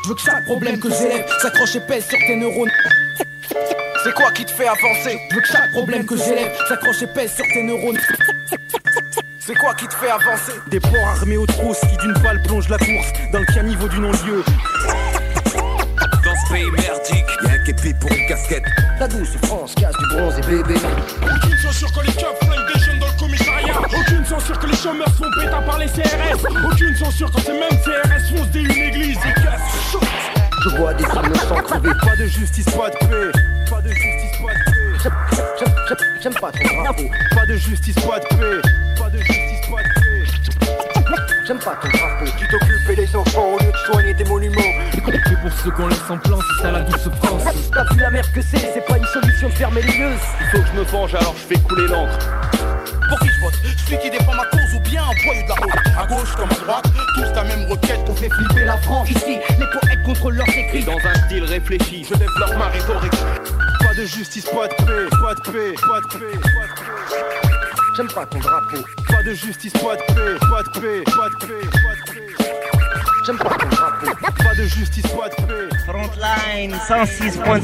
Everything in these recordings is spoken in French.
Je veux que chaque problème que j'élève s'accroche et pèse sur tes neurones. C'est quoi qui te fait avancer? Je veux que chaque problème que j'élève s'accroche et pèse sur tes neurones. C'est quoi qui te fait avancer? Des porcs armés aux trousses qui d'une balle plongent la course dans le caniveau du non-lieu. Dans ce pays merdique, y'a un képi pour une casquette. La douce France casse du bronze et bébé. Aucune censure que les keufs flinguent des jeunes dans le commissariat. Aucune censure que les chômeurs sont pétas par les CRS. Aucune censure quand ces mêmes CRS foncent dès une église et cassent. Je vois des innocents crever. Pas de justice, pas de paix. Pas de justice, pas de paix. J'aime pas ton drapeau. Pas de justice, pas de paix. Pas de justice, pas de paix. J'aime pas ton drapeau. Tu t'occupes des enfants au lieu de soigner des monuments. Et pour ceux qu'on laisse en plan, c'est ça la douce France. T'as vu la merde que c'est pas une solution de fermer les yeux. Il faut que je me venge alors je fais couler l'encre. Pour qui je vote? Celui qui défend ma cause ou bien un voyou de la haute? À gauche comme à droite, tous la même requête. On fait flipper la France. Ici, les poètes contrôlent leurs écrits. Dans un style réfléchi, je développe ma rhétorique. Pas de justice, pas de paix. Pas de paix, pas de paix, pas de paix. J'aime pas ton drapeau. Pas de justice, pas de paix. Pas de paix, pas de paix, pas de paix. J'aime pas ton drapeau. Pas de justice, pas de paix. Frontline 106.3.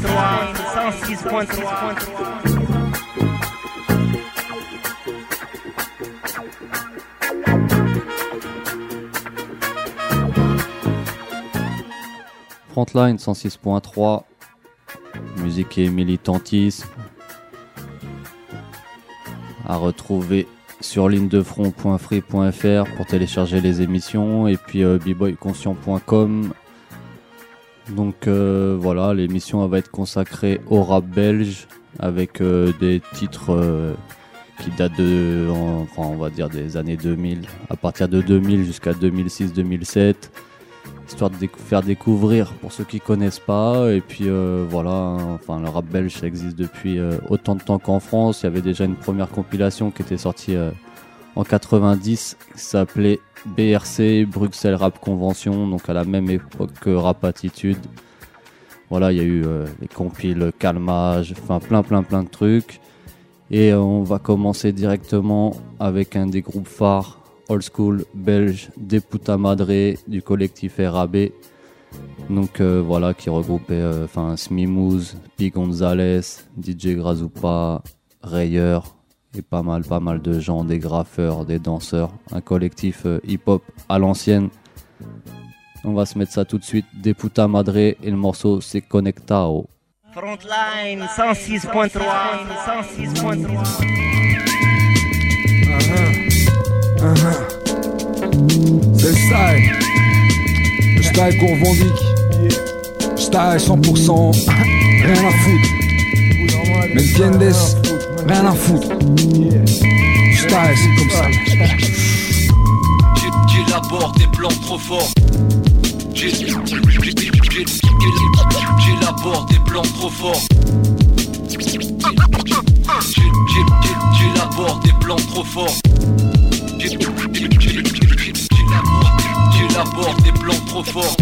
106.3. Frontline 106.3, musique et militantisme, à retrouver sur lignedefront.free.fr pour télécharger les émissions et puis bboyconscient.com. Donc voilà, l'émission va être consacrée au rap belge avec des titres qui datent on va dire des années 2000, à partir de 2000 jusqu'à 2006-2007. Histoire de faire découvrir pour ceux qui connaissent pas. Et puis voilà, enfin le rap belge ça existe depuis autant de temps qu'en France. Il y avait déjà une première compilation qui était sortie en 90 qui s'appelait BRC, Bruxelles Rap Convention, donc à la même époque que Rap Attitude. Voilà, il y a eu les compiles Calmage, enfin plein de trucs. Et on va commencer directement avec un des groupes phares old school belge des Puta Madre du collectif RAB. Donc voilà, qui regroupait Smimouz, Pi Gonzalez, DJ Grazupa, Rayeur et pas mal de gens, des graffeurs, des danseurs, un collectif hip-hop à l'ancienne. On va se mettre ça tout de suite, des Puta Madre, et le morceau c'est Conectao. Frontline 106.3. 106.3. C'est style. Le style qu'on revendique. Style 100%. Rien à foutre. Mais entiendes? Rien à foutre. Style c'est comme ça. J'élabore des plans trop forts. J'élabore des plans trop forts. J'élabore des plans trop forts. J'élabore des plans trop forts.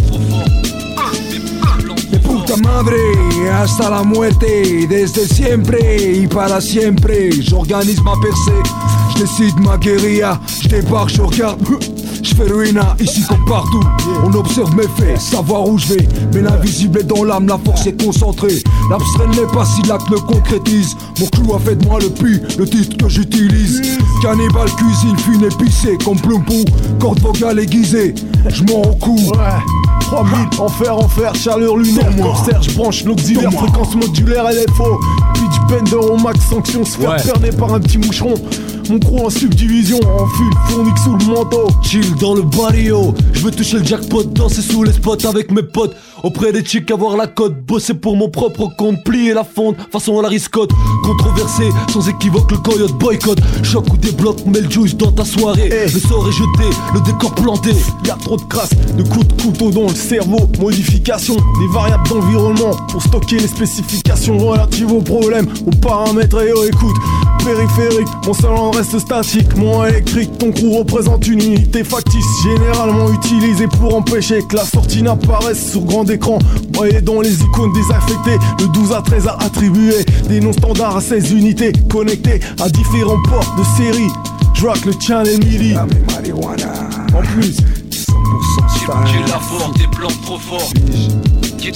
De puta madre hasta la muerte, desde siempre y para siempre. J'organise ma percée, je décide ma guérilla, je débarque, je regarde. Je fais ruina, ici comme partout. On observe mes faits, savoir où je vais. Mais l'invisible est dans l'âme, la force est concentrée. L'abstrait n'est pas si l'acte le concrétise. Mon clou a fait de moi le puits, le titre que j'utilise. Cannibale, cuisine fine épicée, comme Plumpou, corde vocale aiguisée. Je m'en au cou. 3000, enfer, chaleur lunaire, corsaire, je branche l'auxiliaire, fréquence modulaire, LFO. Pitch bender au max, sanction, se faire berner par un petit moucheron. Mon crew en subdivision, en fil, fournique sous le manteau. Chill dans le barrio, je veux toucher le jackpot, danser sous les spots avec mes potes. Auprès des chicks, avoir la cote, bosser pour mon propre compte, plier la fonte, façon à la riscotte. Controversé, sans équivoque, le coyote boycott. Choc ou débloque, mets le juice dans ta soirée. Le sort est jeté, le décor planté. Y'a trop de crasse, de coups de couteau dans le cerveau. Modification des variables d'environnement pour stocker les spécifications relatives aux problèmes, aux paramètres et aux écoutes. Périphérique, mon salon reste statique, mon électrique, ton crew représente une unité factice, généralement utilisée pour empêcher que la sortie n'apparaisse sur grand écran. Voyez dans les icônes désaffectées, le 12 à 13 a attribué des noms standards à 16 unités connectées à différents ports de série. Je rock le channel MIDI. En plus, 100% J'ai la force des plans trop forts. J'ai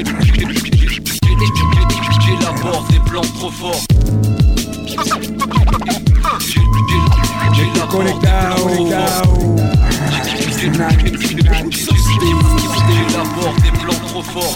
la force des plans trop forts. J'ai la force des plans trop forts. J'ai la force des plans trop forts.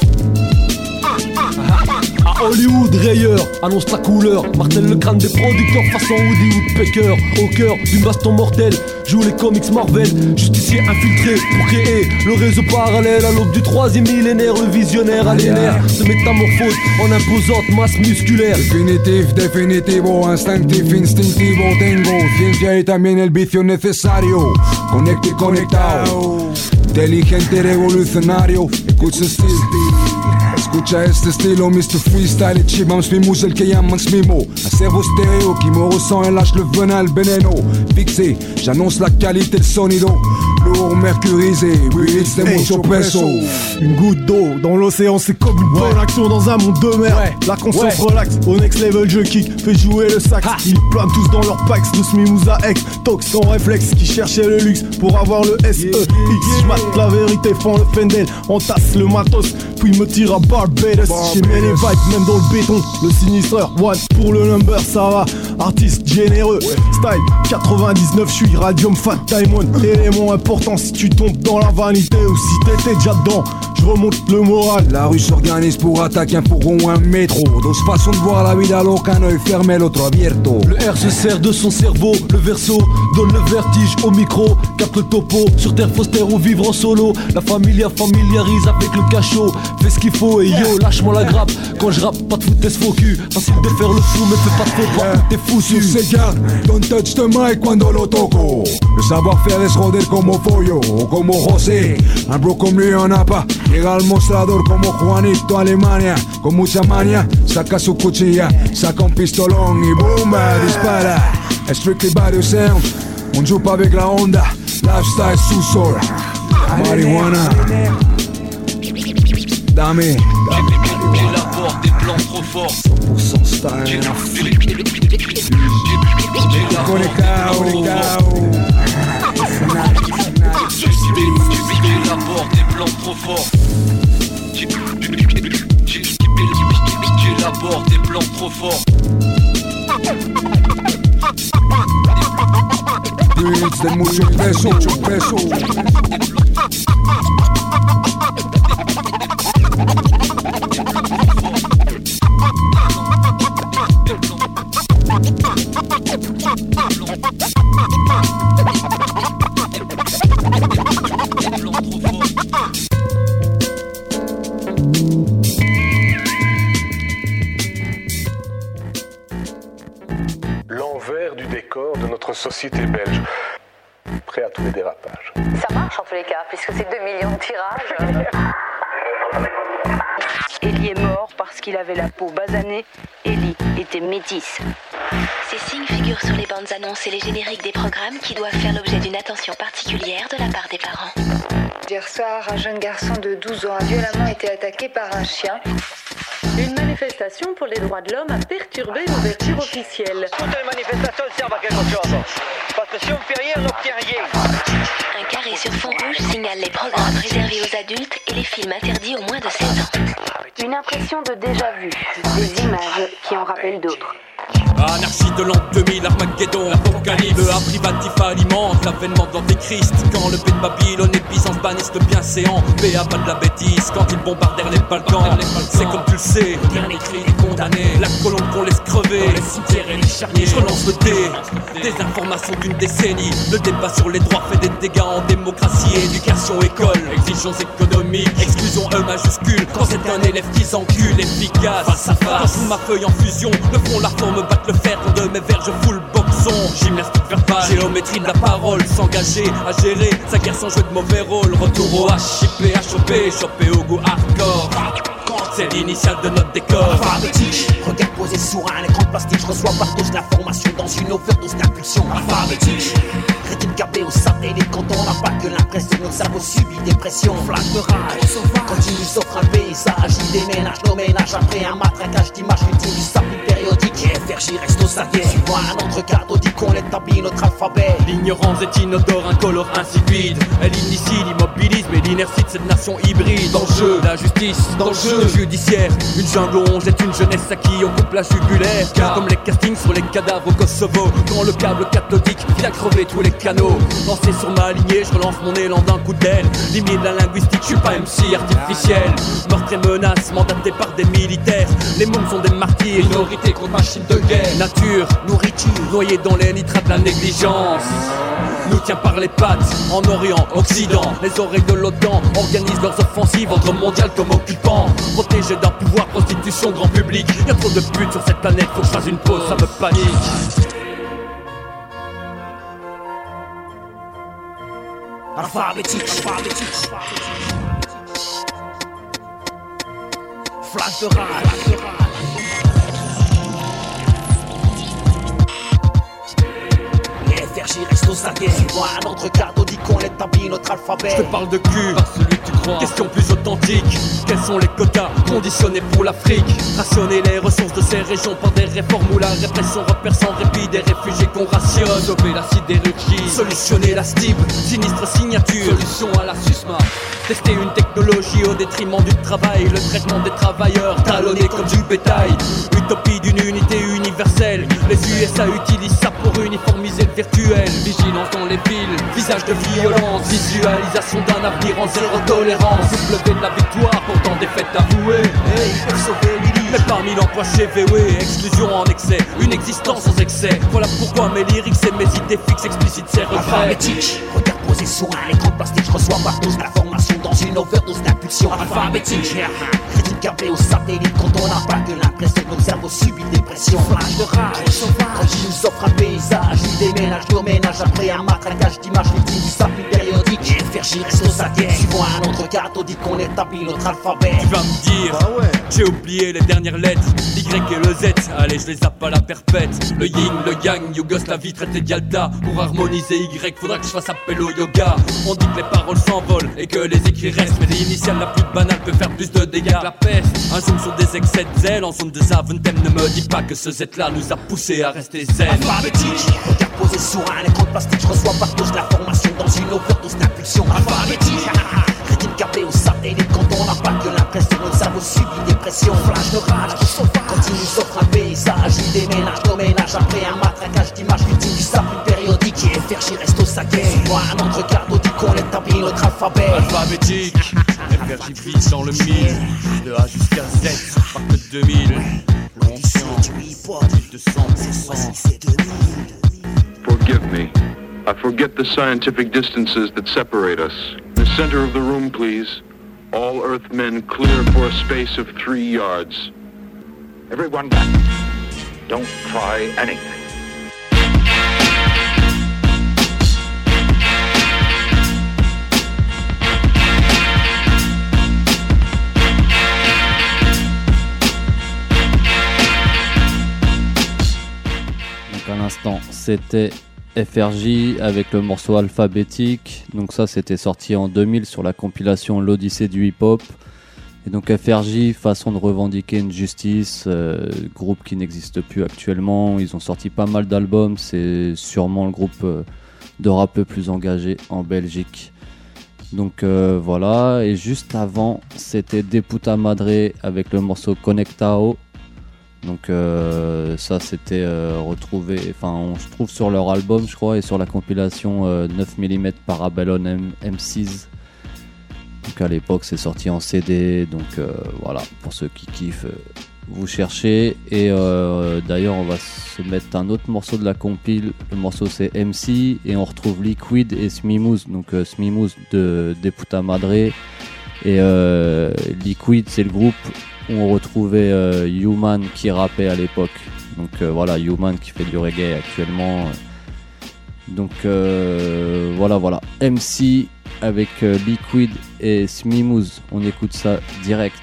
À Hollywood, rayeur, annonce la couleur, martèle le crâne des producteurs façon Woody Woodpecker. Au cœur d'une baston mortelle, joue les comics Marvel, justicier infiltré pour créer le réseau parallèle. À l'aube du 3e millénaire, le visionnaire à l'air se métamorphose en imposante masse musculaire. Definitivo, instinctif, instintivo tengo. Ciencia y también el vicio necesario. Conecte y conectado, inteligente, revolucionario. Escucha este escucha este estilo, Mr. Freestyle et Chibam Smimou, c'est le que llaman Smimo. Un cerveau stéréo qui me ressent et lâche le venin, le veneno. Fixé, j'annonce la qualité, le sonido. Lourd, mercurisé, oui, c'est mucho peso. Une goutte d'eau dans l'océan, c'est comme une bonne action dans un monde de merde. La conscience relaxe, au next level je kick, fais jouer le sax. Ils plantent tous dans leur pax, de Smimouza X. Tox sans réflexe, qui cherchait le luxe pour avoir le SEX. J'mate la vérité, fend le Fendel, entasse le matos, puis me tire à Barbados. J'ai mis les vibes même dans le béton, le sinistreur. One pour le number, ça va. Artiste généreux, style 99, je suis Radium Fat Diamond. Élément important si tu tombes dans la vanité ou si t'étais déjà dedans. Je remonte le moral. La rue s'organise pour attaquer un fourgon ou un métro. Dos façons de voir la vida loca, un œil fermé, l'autre abierto. Le R se sert de son cerveau, le verso donne le vertige au micro. Capte le topo, sur terre Foster ou vivre en solo. La familia familiarise avec le cachot. Fais ce qu'il faut et yo, lâche-moi la grappe. Quand je rappe, pas de foutaise faux cul. Facile de faire le fou, mais fais pas de faux pas, t'es foutu. Sur ses gardes, don't touch the mic cuando lo toco. Le savoir-faire es joder como pollo o como José. Un bro comme lui en a pas. Llega al mostrador como Juanito Alemania. Con mucha maña, saca su cuchilla, saca un pistolón y bomba, dispara. Strictly by the sound, on joue pas avec la Honda. Lifestyle sous-sol, marijuana. Dame, j'ai la force des plans trop forts. 100% style. Conectado. J'ai la force des plans trop forts. J'ai la force des plans trop forts. Beats de mucho peso. L'envers du décor de notre société belge. Prêt à tous les dérapages. Ça marche en tous les cas, puisque c'est 2 millions de tirages. Ellie est mort parce qu'il avait la peau basanée. Ellie était métisse. Ces signes figurent sur les bandes annonces et les génériques des programmes qui doivent faire l'objet d'une attention particulière de la part des parents. Hier soir, un jeune garçon de 12 ans a violemment été attaqué par un chien. Une manifestation pour les droits de l'homme a perturbé l'ouverture officielle. Toutes les manifestations servent à quelque chose. Parce que si on ne fait rien, on n'obtient rien. Un carré sur fond rouge signale les programmes réservés aux adultes et les films interdits aux moins de 16 ans. Une impression de déjà-vu, des images qui en rappellent d'autres. Anarchie de l'an 2000, Armageddon, Apocalypse. Le A privatif alimente l'avènement de l'antéchrist. Quand le P de Babylone et Byzance bannissent le bienséant. PA pas de la bêtise quand ils bombardèrent les Balkans. C'est comme tu le sais, le dernier cri des condamnés. La colombe qu'on laisse crever, les cimetières et les charniers. Je relance le dé, des informations d'une décennie. Le débat sur les droits fait des dégâts en démocratie. Éducation, école, exigences économiques. Exclusion E majuscule, quand c'est un élève qui s'encule. Efficace, face à face. Quand je fous ma feuille en fusion, le front, la forme, battre le fer de mes vers, je fous le boxon. Gymnastique verbale, géométrie de la parole. S'engager à gérer sa guerre sans jouer de mauvais rôle. Retour au HIP, HOP, chopé au goût hardcore. C'est l'initiale de notre décor. Alphabétique, regard posé sur un écran plastique. Je reçois par tous l'information dans une overdose d'impulsion. Alphabétique, rétine câblée au satellite. Quand on n'a pas que l'impression, notre cerveau subit des pressions. Flaque de rage, quand il nous offre un paysage, il déménage nos ménages après un matraquage d'images. L'ultime du sable impérial. périodique. Et FRJ reste au saguet. Suivant un autre cathodique, on établit notre alphabet. L'ignorance est inodore, incolore, insipide. Elle initie l'immobilisme et l'inertie de cette nation hybride. Dans le jeu, la justice, dans le jeu judiciaire. Une jungle où on jette une jeunesse à qui on coupe la jugulaire. Comme les castings sur les cadavres au Kosovo. Quand le câble cathodique vient crever tous les canaux. Lancé sur ma lignée, je relance mon élan d'un coup d'aile. Limite la linguistique, je suis pas MC artificiel. Meurtre et menace, mandaté par des militaires. Les mômes sont des martyrs, minorité contre machine de guerre. Nature, nourriture, noyée dans les nitrates de la négligence. Nous tient par les pattes, en Orient, Occident. Les oreilles de l'OTAN organisent leurs offensives, ordre mondial comme occupants. Protégés d'un pouvoir, prostitution, grand public. Y'a trop de putes sur cette planète, faut que je fasse une pause, ça me panique. Alphabétique. Flash de rage. FRJ reste au saguet. Suivant un autre cathodique, on établit notre alphabet. Je te parle de cul, par celui que tu crois. Question plus authentique. Quels sont les quotas conditionnés pour l'Afrique? Rationner les ressources de ces régions par des réformes où la répression repère sans répit des réfugiés qu'on rationne. Sauver la sidérurgie, solutionner la STIB, sinistre signature, solution à la SUSMA. Tester une technologie au détriment du travail, le traitement des travailleurs talonnés comme du bétail. Utopie d'une unité universelle. Les USA utilisent ça pour uniformiser le virtuel. Vigilance dans les villes, visage de violence, visualisation d'un avenir en zéro tolérance. Soulever de la victoire, pourtant défaite avouée. Hey, ils peuvent sauver Lily. Mais parmi l'emploi chez VW, exclusion en excès, une existence sans excès. Voilà pourquoi mes lyrics et mes idées fixes explicitent ces regrets. Alphabétique, regard posé sur un écran de plastique, je reçois par dose d'information dans une overdose d'impulsion. Alphabétique, critique câblée au satellite quand on n'a pas que l'impression que notre cerveau subit des pressions. Flash de rage, quand il nous offre un paysage, il déménage nos ménages après un matraquage d'images victimes du sapin périodique. Et FRJ reste au saguet, suivant un autre cathodique, on établit notre alphabet. Tu vas me dire, j'ai oublié les dernières lettres, l'Y et le Z, allez je les zappe à la perpète. Le yin, le yang, Yougoslavie traité d'Yalta. Pour harmoniser Y, faudra que je fasse appel au yoga. On dit que les paroles s'envolent et que les écrits restent, mais l'initiale la plus banale peut faire plus de dégâts. La peste, un zoom sur des excès de zèle en zone de Zaventem. Ne me dis pas que ce Z là nous a poussé à rester zen. Alphabétique, regard posé sur un écran de plastique, je reçois par dose l'information dans une overdose d'impulsion. Alphabétique, critique câblée au satellite quand on n'a pas que l'impression notre cerveau subit des pressions. Flash de rage, quand il nous offre un paysage, il déménage nos ménages après un matraquage d'images victimes du sapin périodique. Et FRJ reste au saguet, suivant un autre cathodique, on établit notre alphabet. Alphabétique, FRJ vit dans le mille, de A jusqu'à Z, pas que 2000. Forgive me. I forget the scientific distances that separate us. The center of the room, please. All Earthmen clear for a space of 3 yards. Everyone back. Don't try anything. À l'instant, c'était FRJ avec le morceau Alphabétique. Donc ça, c'était sorti en 2000 sur la compilation L'Odyssée du hip-hop. Et donc FRJ, façon de revendiquer une justice, groupe qui n'existe plus actuellement. Ils ont sorti pas mal d'albums. C'est sûrement le groupe de rap le plus engagé en Belgique. Donc voilà. Et juste avant, c'était De Puta Madre avec le morceau Conectao. Donc ça c'était retrouvé, enfin on se trouve sur leur album je crois et sur la compilation 9mm par Babylon M6. Donc à l'époque c'est sorti en CD, donc voilà, pour ceux qui kiffent, vous cherchez. Et d'ailleurs on va se mettre un autre morceau de la compile, le morceau c'est MC et on retrouve Liquid et Smimous, donc Smimous de Puta Madre et Liquid c'est le groupe où on retrouvait Human qui rappait à l'époque. Donc voilà, Human qui fait du reggae actuellement. Donc voilà. MC avec Liquid et Smimous. On écoute ça direct.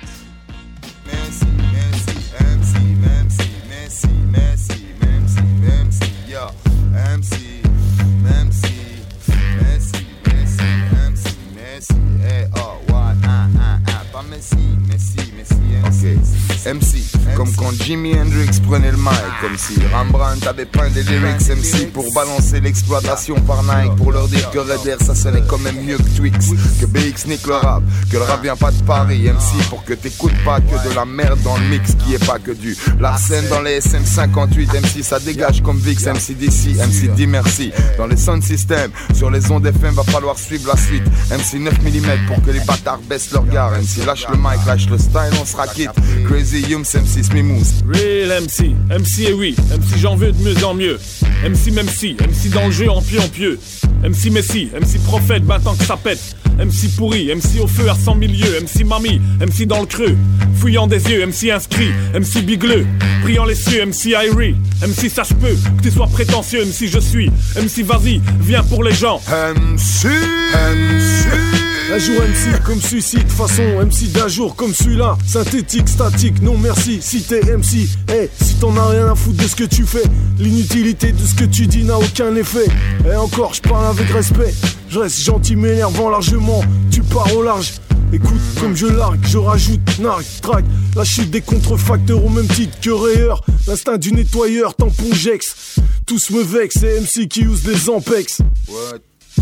Messi, okay. MC, comme quand Jimi Hendrix prenait le mic. Comme si Rembrandt avait peint des lyrics. MC pour balancer l'exploitation par Nike. Pour leur dire que Red Air ça sonnait quand même mieux que Twix. Que BX nique le rap, que le rap vient pas de Paris. MC pour que t'écoutes pas que de la merde dans le mix. Qui est pas que du Larsen dans les SM58. MC ça dégage comme Vix. MC d'ici, MC dit merci. Dans les sound systems, sur les ondes FM va falloir suivre la suite. MC 9 mm pour que les bâtards baissent leur regard. MC lâche le mic, lâche le style, on sera quitte. Crazy Yums, MC Smimous. Real MC, MC et oui, MC j'en veux de mieux en mieux. MC même si, MC dans le jeu en pieux. MC Messi, MC prophète, ben tant que ça pète. MC pourri, MC au feu à 100 000 lieues. MC mamie, MC dans le creux, fouillant des yeux. MC inscrit, MC bigleux, priant les cieux. MC Irie, MC ça je peux, que tu sois prétentieux. MC je suis, MC vas-y, viens pour les gens. MC Un jour MC comme suicide, façon MC d'un jour comme celui-là. Synthétique, statique, non merci. Si t'es MC, hey, si t'en as rien à foutre de ce que tu fais, l'inutilité de ce que tu dis n'a aucun effet. Et encore, je parle avec respect. Je reste gentil, m'énervant largement. Tu pars au large. Écoute, comme je largue, je rajoute, nargue, traque. La chute des contrefacteurs au même titre que rayeur. L'instinct du nettoyeur, tampon Jex. Tous me vexent, c'est MC qui use des ampex. What?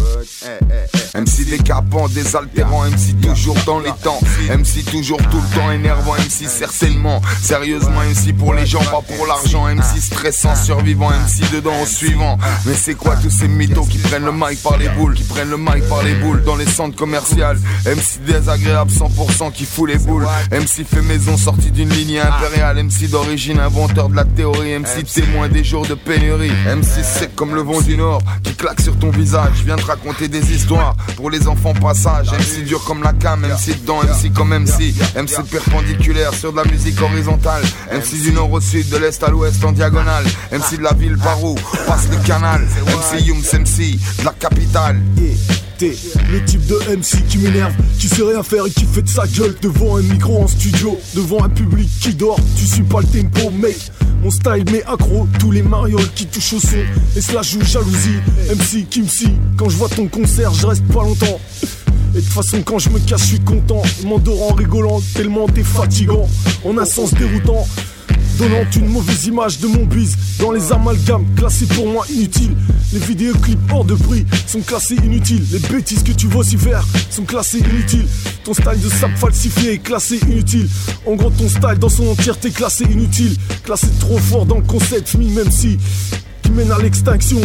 MC décapant, désaltérant, MC toujours dans les temps, MC toujours tout le temps énervant, MC certainement, sérieusement MC pour les gens, pas pour l'argent, MC stressant, survivant, MC dedans au suivant. Mais c'est quoi tous ces mythos qui prennent le mic par les boules, qui prennent le mic par les boules dans les centres commerciaux? MC désagréable 100% qui fout les boules, MC fait maison sorti d'une ligne impériale, MC d'origine inventeur de la théorie, MC témoin des jours de pénurie, MC sec comme le vent du nord qui claque sur ton visage, viens te raconter des histoires pour les enfants passage. MC dur comme la cam, MC dedans, MC comme MC, MC perpendiculaire sur de la musique horizontale, MC du nord au sud, de l'est à l'ouest en diagonale, MC de la ville par où passe le canal, MC Yums, MC de la capitale. T'es le type de MC qui m'énerve, qui sait rien faire et qui fait de sa gueule devant un micro en studio, devant un public qui dort. Tu suis pas le tempo, mec. Mon style m'est accro, tous les marioles qui touchent au son et cela joue jalousie. MC Kimsi, quand je vois ton concert, je reste pas longtemps. Et de toute façon quand je me cache, je suis content. Je m'endors en rigolant, tellement t'es fatigant. En un sens déroutant, donnant une mauvaise image de mon bise. Dans les amalgames, classés pour moi inutiles. Les vidéoclips hors de prix sont classés inutiles. Les bêtises que tu vocifères sont classées inutiles. Ton style de sap falsifié est classé inutile. En gros ton style dans son entièreté classé inutile. Classé trop fort dans le concept même si qui mène à l'extinction.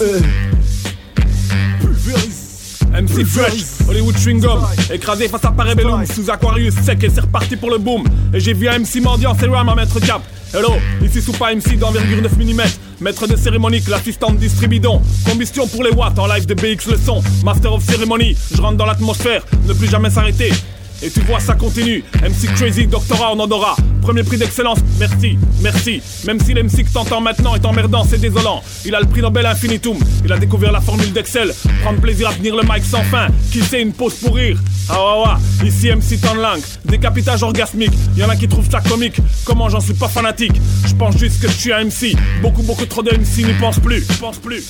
Pulvérise. MC Fresh, Hollywood Chewing Gum, écrasé face à Parabellum, sous Aquarius sec et c'est reparti pour le boom. Et j'ai vu un MC mendiant, c'est Ram à mettre cap. Hello, ici Soupa MC d'envergure 9 mm, maître de cérémonie, l'assistante distribidon. Combustion pour les watts, en live de BX le son. Master of Ceremony, je rentre dans l'atmosphère, ne plus jamais s'arrêter. Et tu vois ça continue, MC Crazy, doctorat en odorat. Premier prix d'excellence, merci, merci. Même si l'MC que t'entends maintenant est emmerdant, c'est désolant. Il a le prix Nobel Infinitum, il a découvert la formule d'Excel. Prendre plaisir à tenir le mic sans fin, qui sait une pause pour rire. Ah, ici MC Tanlang, décapitage orgasmique. Y'en a qui trouvent ça comique, comment j'en suis pas fanatique. Je pense juste que je suis un MC, beaucoup trop de MC n'y pensent plus. Pense plus.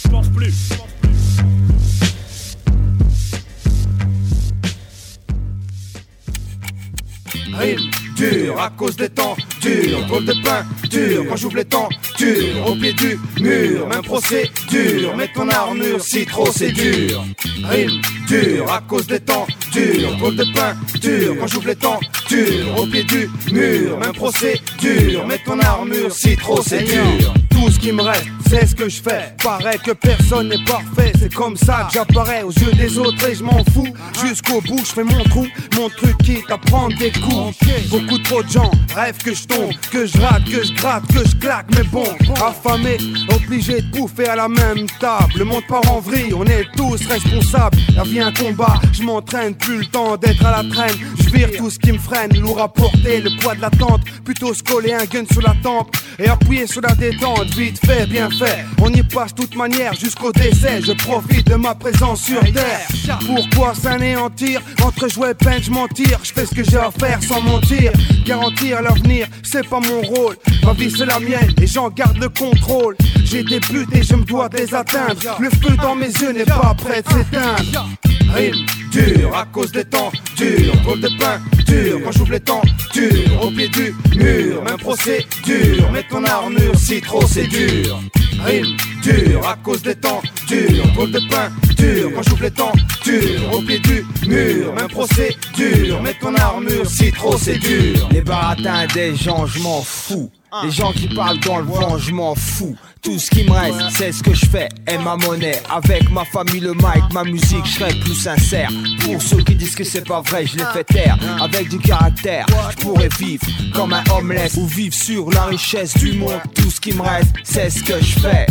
Rime dur à cause des temps durs, drôle de pain dur quand j'ouvre les temps durs, au pied du mur, même procédure, mets ton armure si trop c'est dur. Rime dur à cause des temps durs, drôle de pain dur quand j'ouvre les temps durs, au pied du mur, même procédure, mets ton armure si trop c'est dur. Tout ce qui me reste, c'est ce que je fais. Paraît que personne n'est parfait. C'est comme ça que j'apparais aux yeux des autres et je m'en fous. Jusqu'au bout, je fais mon trou. Mon truc quitte à prendre des coups. Beaucoup trop de gens rêvent que je tombe, que je rate, que je gratte, que je claque. Mais bon, affamé, obligé de bouffer à la même table. Le monde part en vrille, on est tous responsables. La vie un combat, je m'entraîne, plus le temps d'être à la traîne. Je vire tout ce qui me freine, lourd à porter, le poids de l'attente. Plutôt se coller un gun sous la tempe et appuyer sur la détente. Vite fait, bien fait, on y passe toute manière jusqu'au décès. Je profite de ma présence sur terre. Pourquoi s'anéantir? Entre jouer et peine, je m'en tire. Je fais ce que j'ai à faire sans mentir. Garantir l'avenir, c'est pas mon rôle. Ma vie c'est la mienne et j'en garde le contrôle. J'ai des buts et je me dois de les atteindre. Le feu dans mes yeux n'est pas prêt de s'éteindre. Rime dur à cause des temps durs. Drôle de pain dur quand j'ouvre les temps durs. Au pied du mur, même procédure. Mets ton armure si trop c'est dur. Rime dur à cause des temps durs. Drôle de pain dur quand j'ouvre les temps durs. Au pied du mur, même procédure. Mets ton armure si trop c'est dur. Les baratins des gens je m'en fous. Les gens qui parlent dans le vent je m'en fous. Tout ce qui me reste, c'est ce que je fais et ma monnaie. Avec ma famille, le mic, ma musique, je serai plus sincère. Pour ceux qui disent que c'est pas vrai, je les fais taire. Avec du caractère, je pourrais vivre comme un homeless ou vivre sur la richesse du monde. Tout ce qui me reste, c'est ce que je fais.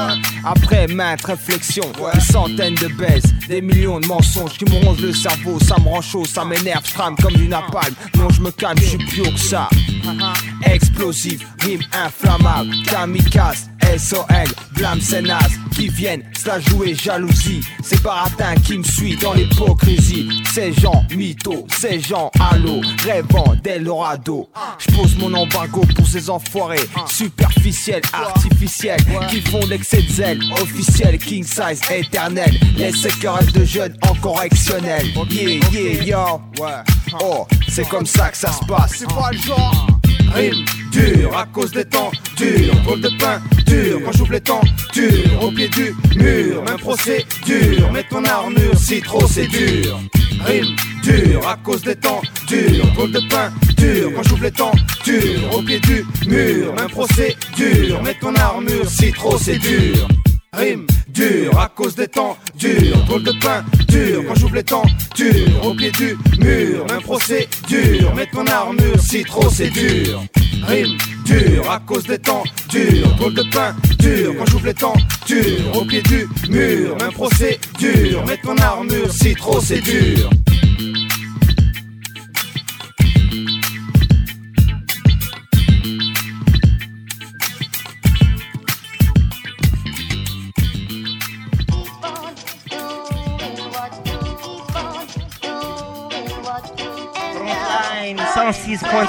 Après maintes réflexions, des centaines de baises, des millions de mensonges qui me rongent le cerveau. Ça me rend chaud, ça m'énerve, je trame comme du napalm. Non, je me calme, je suis plus haut que ça. Explosif, rime inflammable, kamikaze. SOL, blâme c'est naze, qui viennent, cela jouer jalousie. C'est baratin qui me suit dans l'hypocrisie. Ces gens mythos, ces gens halo, rêvant d'Eldorado. J'pose mon embargo pour ces enfoirés superficiels, artificiels, qui font l'excès de zèle, officiel, king size, éternel. Les querelles de jeunes en correctionnel. Yeah, yeah, yo, oh, c'est comme ça que ça se passe. C'est pas le genre. Rime dur à cause des temps durs. Drôle de pain dur quand j'ouvre les temps durs. Au pied du mur, même procédure. Mets ton armure si trop c'est dur. Rime dur à cause des temps durs. Drôle de pain dur quand j'ouvre les temps durs. Au pied du mur, même procédure. Mets ton armure si trop c'est dur. Rime dur à cause des temps durs. Drôle de pain dur quand j'ouvre les temps durs. Au pied du mur, même procédure. Mets ton armure si trop c'est dur. Rime dur à cause des temps durs. Drôle de pain dur quand j'ouvre les temps durs. Au pied du mur, même procédure. Mets ton armure si trop c'est dur. Frontline 106.3.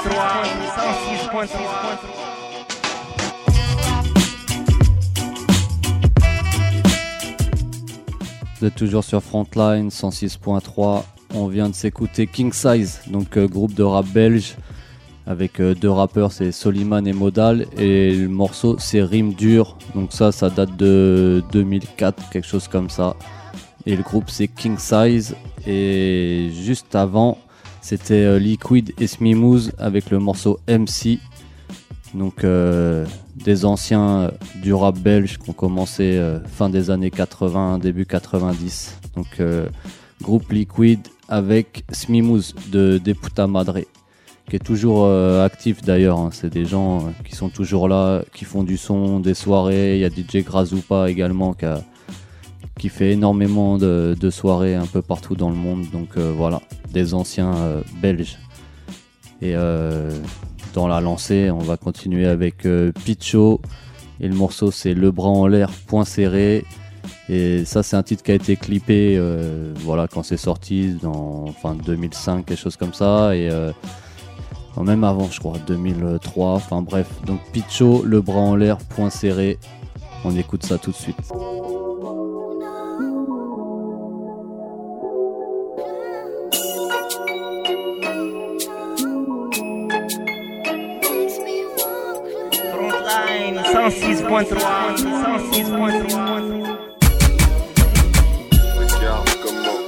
Vous êtes toujours sur Frontline 106.3. On vient de s'écouter King Size, donc groupe de rap belge avec deux rappeurs, c'est Soliman et Modal, et le morceau c'est Rime Dur, donc ça date de 2004, quelque chose comme ça. Et le groupe c'est King Size, et juste avant c'était Liquid et Smimooz avec le morceau MC, donc des anciens du rap belge qui ont commencé fin des années 80, début 90. Donc groupe Liquid avec Smimooz de Puta Madre, qui est toujours actif d'ailleurs, hein. C'est des gens qui sont toujours là, qui font du son, des soirées. Il y a DJ Grazupa également qui fait énormément de soirées un peu partout dans le monde. Donc voilà, des anciens belges. Et dans la lancée, on va continuer avec Pitcho. Et le morceau c'est Le bras en l'air, point serré. Et ça c'est un titre qui a été clippé voilà, quand c'est sorti dans 2005, quelque chose comme ça. Et même avant je crois, 2003, enfin bref. Donc Pitcho, Le bras en l'air, point serré. On écoute ça tout de suite. Frontline 106.3. Regarde comment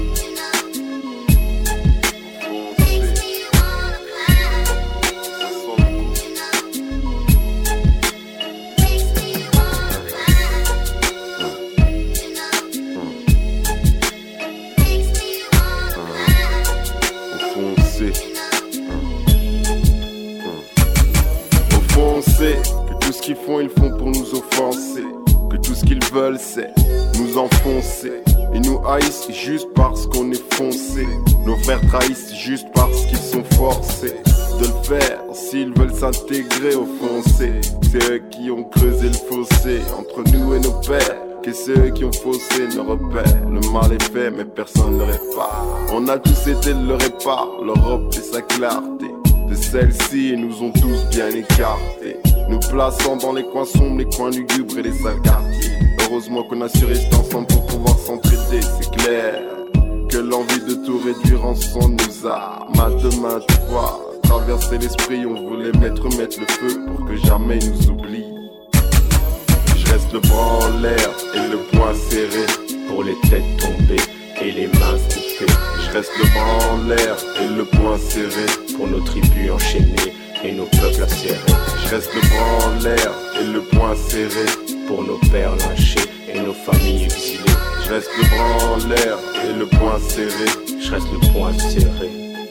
que tout ce qu'ils font, ils font pour nous offenser. Que tout ce qu'ils veulent, c'est nous enfoncer. Ils nous haïssent juste parce qu'on est foncé. Nos frères trahissent juste parce qu'ils sont forcés de le faire. S'ils veulent s'intégrer au foncé, c'est eux qui ont creusé le fossé entre nous et nos pères. Que c'est eux qui ont faussé nos repères. Le mal est fait mais personne ne le répare. On a tous été le répare. L'Europe et sa clarté, de celle-ci nous ont tous bien écartés. nous plaçant dans les coins sombres, les coins lugubres et les sales quartiers. Heureusement qu'on a su rester ensemble pour pouvoir s'entraider, c'est clair que l'envie de tout réduire ensemble nous a maintes fois traversé l'esprit. On voulait mettre le feu pour que jamais ils nous oublient. Je reste le bras en l'air et le poing serré pour les têtes tombées et les mains coupées. Je reste le bras en l'air et le poing serré pour nos tribus enchaînées et nos peuples acérés. Je reste le bras en l'air et le poing serré pour nos pères lynchés et nos familles exilées. Je reste le bras en l'air et le poing serré. Je reste le poing serré.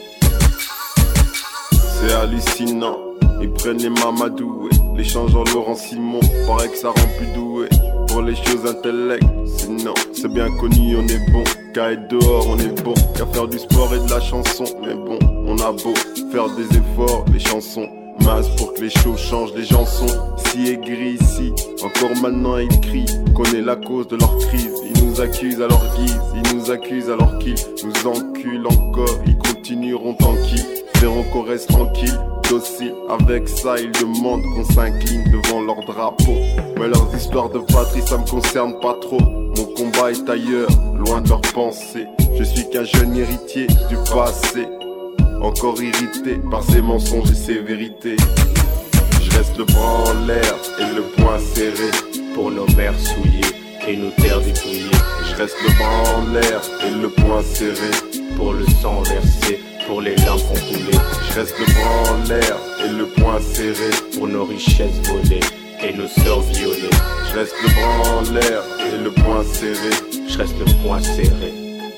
C'est hallucinant, ils prennent les Mamadou et les changent en Laurent Simon. Paraît que ça rend plus doué pour les choses intellect. Sinon, c'est bien connu, on est bon. Qu'à être dehors, on est bon. Qu'à faire du sport et de la chanson. Mais bon, on a beau faire des efforts, les chansons masse pour que les choses changent. Les gens sont si aigris ici, encore maintenant ils crient qu'on est la cause de leur crise. Ils nous accusent à leur guise, ils nous accusent alors qu'ils nous enculent encore. Ils continueront tranquilles, verront qu'on reste tranquille, docile. Avec ça ils demandent qu'on s'incline devant leur drapeau. Mais leurs histoires de patrie ça me concerne pas trop. Mon combat est ailleurs, loin de leurs pensées. Je suis qu'un jeune héritier du passé, encore irrité par ces mensonges et ces vérités. Je reste le bras en l'air et le poing serré pour nos mers souillées et nos terres dépouillées. Je reste le bras en l'air et le poing serré pour le sang versé, pour les larmes qu'on coulait. Je reste le bras en l'air et le poing serré pour nos richesses volées et nos sœurs violées. Je reste le bras en l'air et le poing serré. Je reste le poing serré.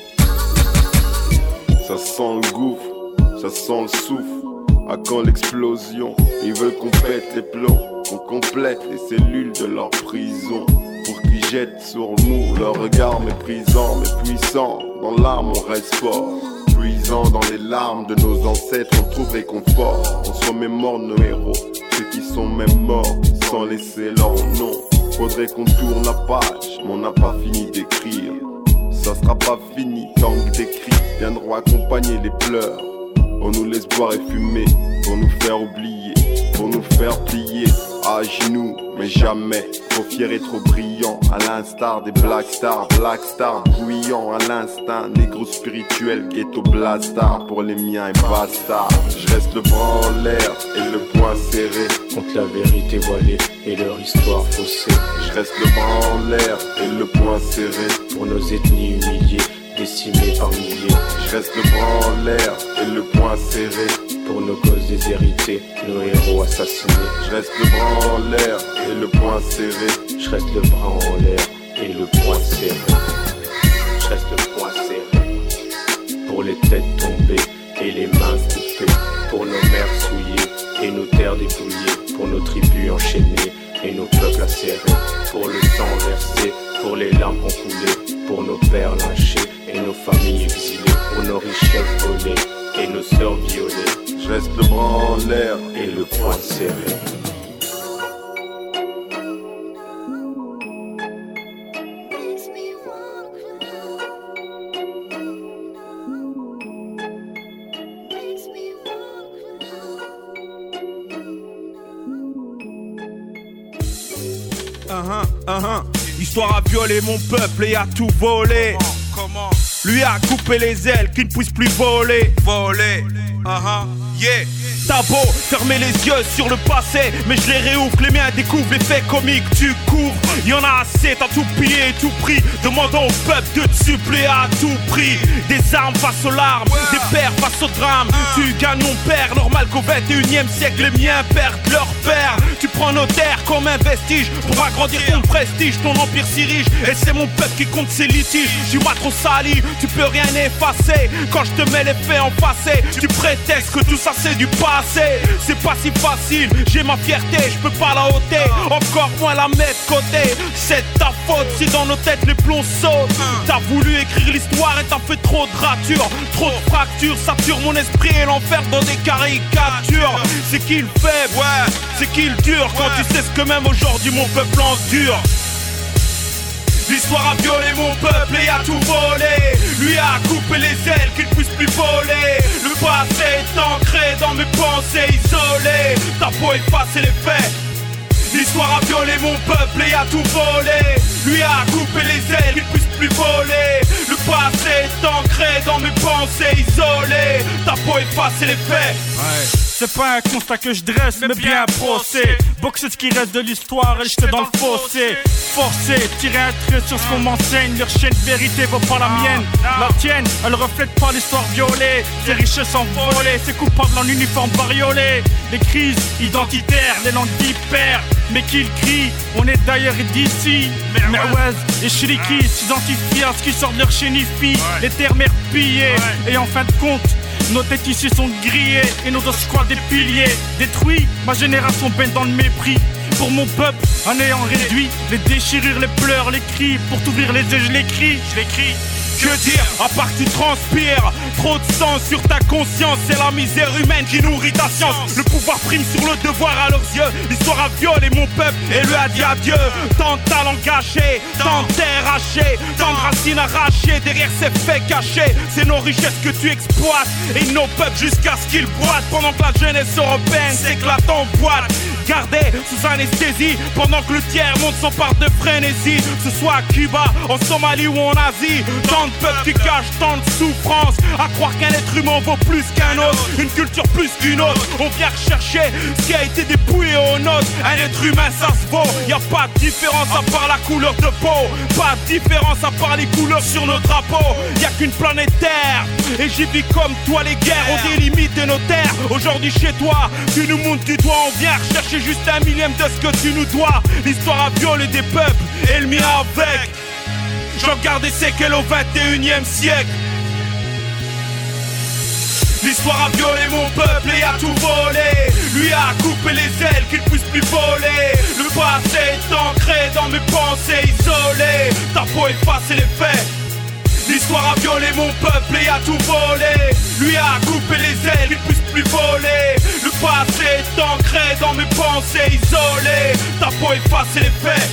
Ça sent le gouffre, ça sent le souffle. À quand l'explosion? Ils veulent qu'on pète les plombs, qu'on complète les cellules de leur prison, pour qu'ils jettent sur nous leur regard méprisant, mais puissant. Dans l'âme on reste fort, puisant dans les larmes de nos ancêtres. On trouve réconfort, on se remémore nos héros, ceux qui sont même morts sans laisser leur nom. Faudrait qu'on tourne la page, mais on n'a pas fini d'écrire. Ça sera pas fini tant que des cris viendront accompagner les pleurs. On nous laisse boire et fumer pour nous faire oublier, pour nous faire plier à genoux, mais jamais trop fier et trop brillant. À l'instar des Black Stars bruyant à l'instinct, négro spirituel, ghetto blastard pour les miens et basta. Je reste le bras en l'air et le poing serré contre la vérité voilée et leur histoire faussée. Je reste le bras en l'air et le poing serré pour nos ethnies humiliées, décimées par milliers. Je reste le bras en l'air et le poing serré pour nos gosses déshérités, nos héros assassinés. Je reste le bras en l'air et le poing serré. Je reste le bras en l'air et le poing serré. Je reste le poing serré pour les têtes tombées et les mains coupées, pour nos mers souillées et nos terres dépouillées, pour nos tribus enchaînées et nos peuples acérés, pour le sang versé, pour les larmes qu'on coulait, pour nos pères lynchés et nos familles exilées, pour nos richesses volées et nos sœurs violées. Je reste le bras en l'air et le poing serré. L'histoire a violé mon peuple et a tout volé. Comment? Lui a coupé les ailes qu'il ne puisse plus voler. Yeah. T'as beau fermer les yeux sur le passé, mais je les réouvre, les miens découvrent les faits comiques. Tu cours, y'en a assez, t'as tout pillé et tout pris. Demandons au peuple de te suppléer à tout prix. Des armes face aux larmes, des pères face au drame. Tu gagnes mon père, normal qu'au 21e siècle les miens perdent leur père. Tu prends nos terres comme un vestige pour agrandir ton prestige, ton empire si riche. Et c'est mon peuple qui compte ses litiges. Tu m'as trop sali, tu peux rien effacer. Quand je te mets les faits en passé, tu prétextes que tout ça c'est du passé. C'est pas si facile, j'ai ma fierté, je peux pas la ôter, encore moins la mettre côté. C'est ta faute si dans nos têtes les plombs sautent. T'as voulu écrire l'histoire et t'as fait trop de ratures, trop de fractures, sature mon esprit et l'enfer dans des caricatures. C'est qu'il fait, ouais, c'est qu'il dure quand tu sais ce que même aujourd'hui mon peuple endure. L'histoire a violé mon peuple et a tout volé. Lui a coupé les ailes qu'il ne puisse plus voler. Le passé est ancré dans mes pensées isolées. T'as beau effacer les faits, L'histoire a violé mon peuple et a tout volé. Lui a coupé les ailes, qu'il puisse plus voler. Le passé est ancré dans mes pensées isolées. T'as beau effacer les faits. C'est pas un constat que je dresse, mais bien un procès. Boxer ce qui reste de l'histoire et jeter dans le fossé. Forcer, tirer un trait sur ce qu'on m'enseigne. Leur chaîne de vérité vaut pas la mienne. La tienne, elle reflète pas l'histoire violée. Ses richesses envolées, ses coupables en uniforme bariolé. Les crises identitaires, les langues d'hyper. Mais qu'ils crient, on est d'ailleurs d'ici. Merwez et Shriki s'identifient à ce qui sort de leur chénifie. Les terres mères pillées, et en fin de compte nos têtes ici sont grillées et nos dos squats des piliers. Détruits, ma génération baigne dans le mépris. Pour mon peuple, en ayant réduit les déchirures, les pleurs, les cris. Pour t'ouvrir les yeux, je l'écris. Que dire, à part que tu transpires. Trop de sang sur ta conscience. C'est la misère humaine qui nourrit ta science. Le pouvoir prime sur le devoir à leurs yeux. L'histoire a violé mon peuple et lui a dit adieu. Tant de talents gâchés, tant de terres hachées, tant de racines arrachées. Derrière ces faits cachés, c'est nos richesses que tu exploites. Et nos peuples jusqu'à ce qu'ils boitent. Pendant que la jeunesse européenne s'éclate en boîte. Gardé sous anesthésie pendant que le tiers-monde s'empare de frénésie. Que ce soit à Cuba, en Somalie ou en Asie. Tant de peuples qui cachent tant de souffrance. À croire qu'un être humain vaut plus qu'un autre. Une culture plus qu'une autre. On vient rechercher ce qui a été dépouillé aux nôtres. Un être humain ça se vaut. Y'a pas de différence à part la couleur de peau. Pas de différence à part les couleurs sur nos drapeaux. Y'a qu'une planète Terre. Et j'y vis comme toi les guerres. On délimite nos terres. Aujourd'hui chez toi, tu nous montres du doigt. On vient rechercher juste un millième de ce que tu nous dois. L'histoire a violé des peuples et le mien avec. J'en garde des séquelles au 21e siècle. L'histoire a violé mon peuple et a tout volé. Lui a coupé les ailes qu'il puisse plus voler. Le passé est ancré dans mes pensées isolées. T'as beau effacer les faits. L'histoire a violé mon peuple et a tout volé. Lui a coupé les ailes qu'il puisse plus voler. Le passé est ancré dans mes pensées isolées. T'as beau effacer les faits.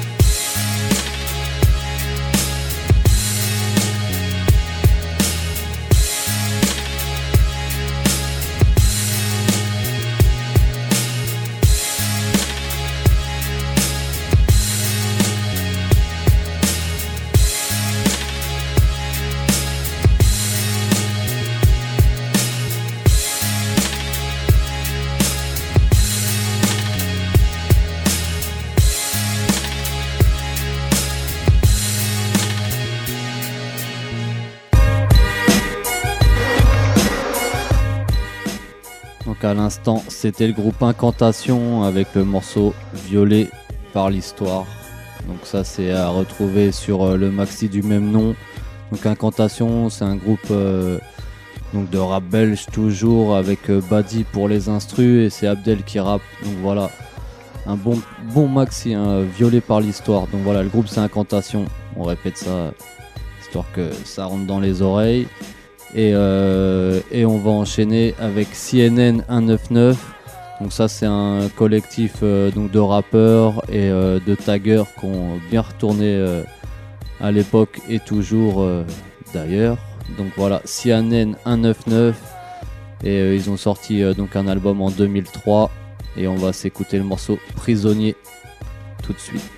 À l'instant, c'était le groupe Incantation avec le morceau Violé par l'histoire. Donc ça, c'est à retrouver sur le maxi du même nom. Donc Incantation, c'est un groupe donc de rap belge toujours avec Badi pour les instrus et c'est Abdel qui rappe. Donc voilà, un bon maxi, hein, Violé par l'histoire. Donc voilà, le groupe c'est Incantation. On répète ça histoire que ça rentre dans les oreilles. Et on va enchaîner avec CNN 199. Donc ça c'est un collectif donc de rappeurs et de taggers qui ont bien retourné à l'époque et toujours d'ailleurs. Donc voilà, CNN 199 et ils ont sorti donc un album en 2003 et on va s'écouter le morceau Prisonnier tout de suite.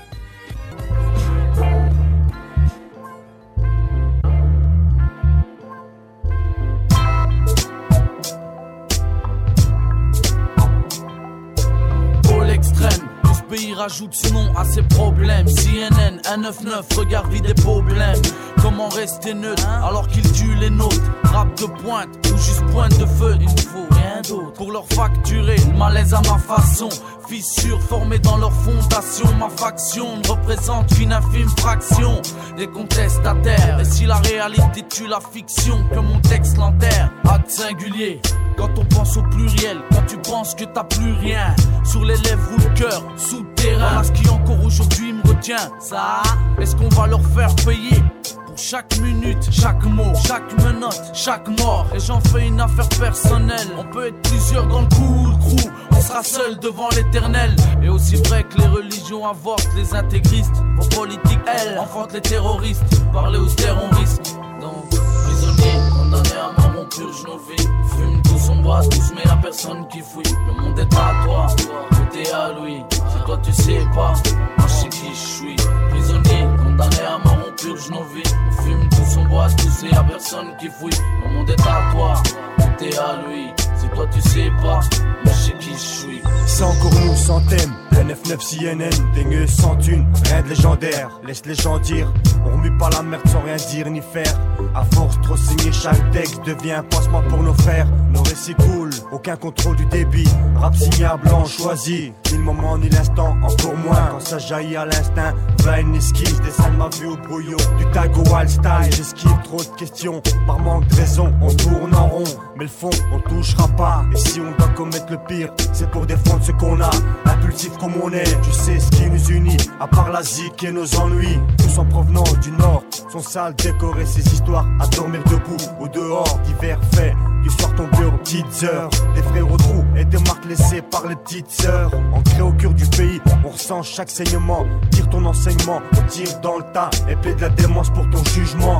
Rajoute ce nom à ses problèmes. CNN 199, regard vide des problèmes. Comment rester neutre alors qu'ils tuent les nôtres? Rap de pointe ou juste pointe de feu. Il ne faut rien d'autre pour leur facturer le malaise à ma façon. Fissures formées dans leur fondation. Ma faction ne représente qu'une infime fraction des contestataires. Et si la réalité tue la fiction, que mon texte l'enterre. Acte singulier. Quand on pense au pluriel, quand tu penses que t'as plus rien sur les lèvres ou le cœur, souterrain. Voilà ce qui encore aujourd'hui me retient. Ça, est-ce qu'on va leur faire payer pour chaque minute, chaque mot, chaque menotte, chaque mort? Et j'en fais une affaire personnelle. On peut être plusieurs dans le crew, on sera seul devant l'éternel. Et aussi vrai que les religions avortent les intégristes, vos politiques, elles, enfantent les terroristes. Parler austère, on risque. Donc, prisonniers, condamnés à mort, on purge nos vies. Fume tous, on boit tous, mais y'a personne qui fouille. Le monde est à toi, tout est à lui. toi tu sais pas, moi je sais qui je suis. Prisonnier, condamné à mort, on purge nos vies. On fume tous, on boit tous et y'a personne qui fouille. Le monde est à toi, tout est à lui. Si toi tu sais pas, moi je sais qui je suis. C'est encore nous sans thème, NF9 CNN, dégueu sans thune, rien de légendaire, laisse les gens dire. On remue pas la merde sans rien dire ni faire. À force trop signer, chaque texte devient un pansement pour nos frères. Nos récits coulent, aucun contrôle du débit. Rap signé à blanc choisi, ni le moment ni l'instant, encore moins quand ça jaillit à l'instinct. V'là une esquisse, descends ma vie au brouillon. Du tag au wild style, j'esquive trop de questions. Par manque de raison, on tourne en rond. Mais le fond, on touchera pas. Et si on doit commettre le pire, c'est pour défendre ce qu'on a. Impulsif comme on est, tu sais ce qui nous unit. À part la zik et nos ennuis, tous en provenance du nord. Sont sales décorés ces histoires à dormir debout ou dehors. Divers faits, du soir tombé aux petites heures. Des frères au trou et des marques laissées par les petites sœurs. Ancré au cœur du pays, on ressent chaque saignement. Tire ton enseignement, on tire dans le tas. Et plaide la démence pour ton jugement.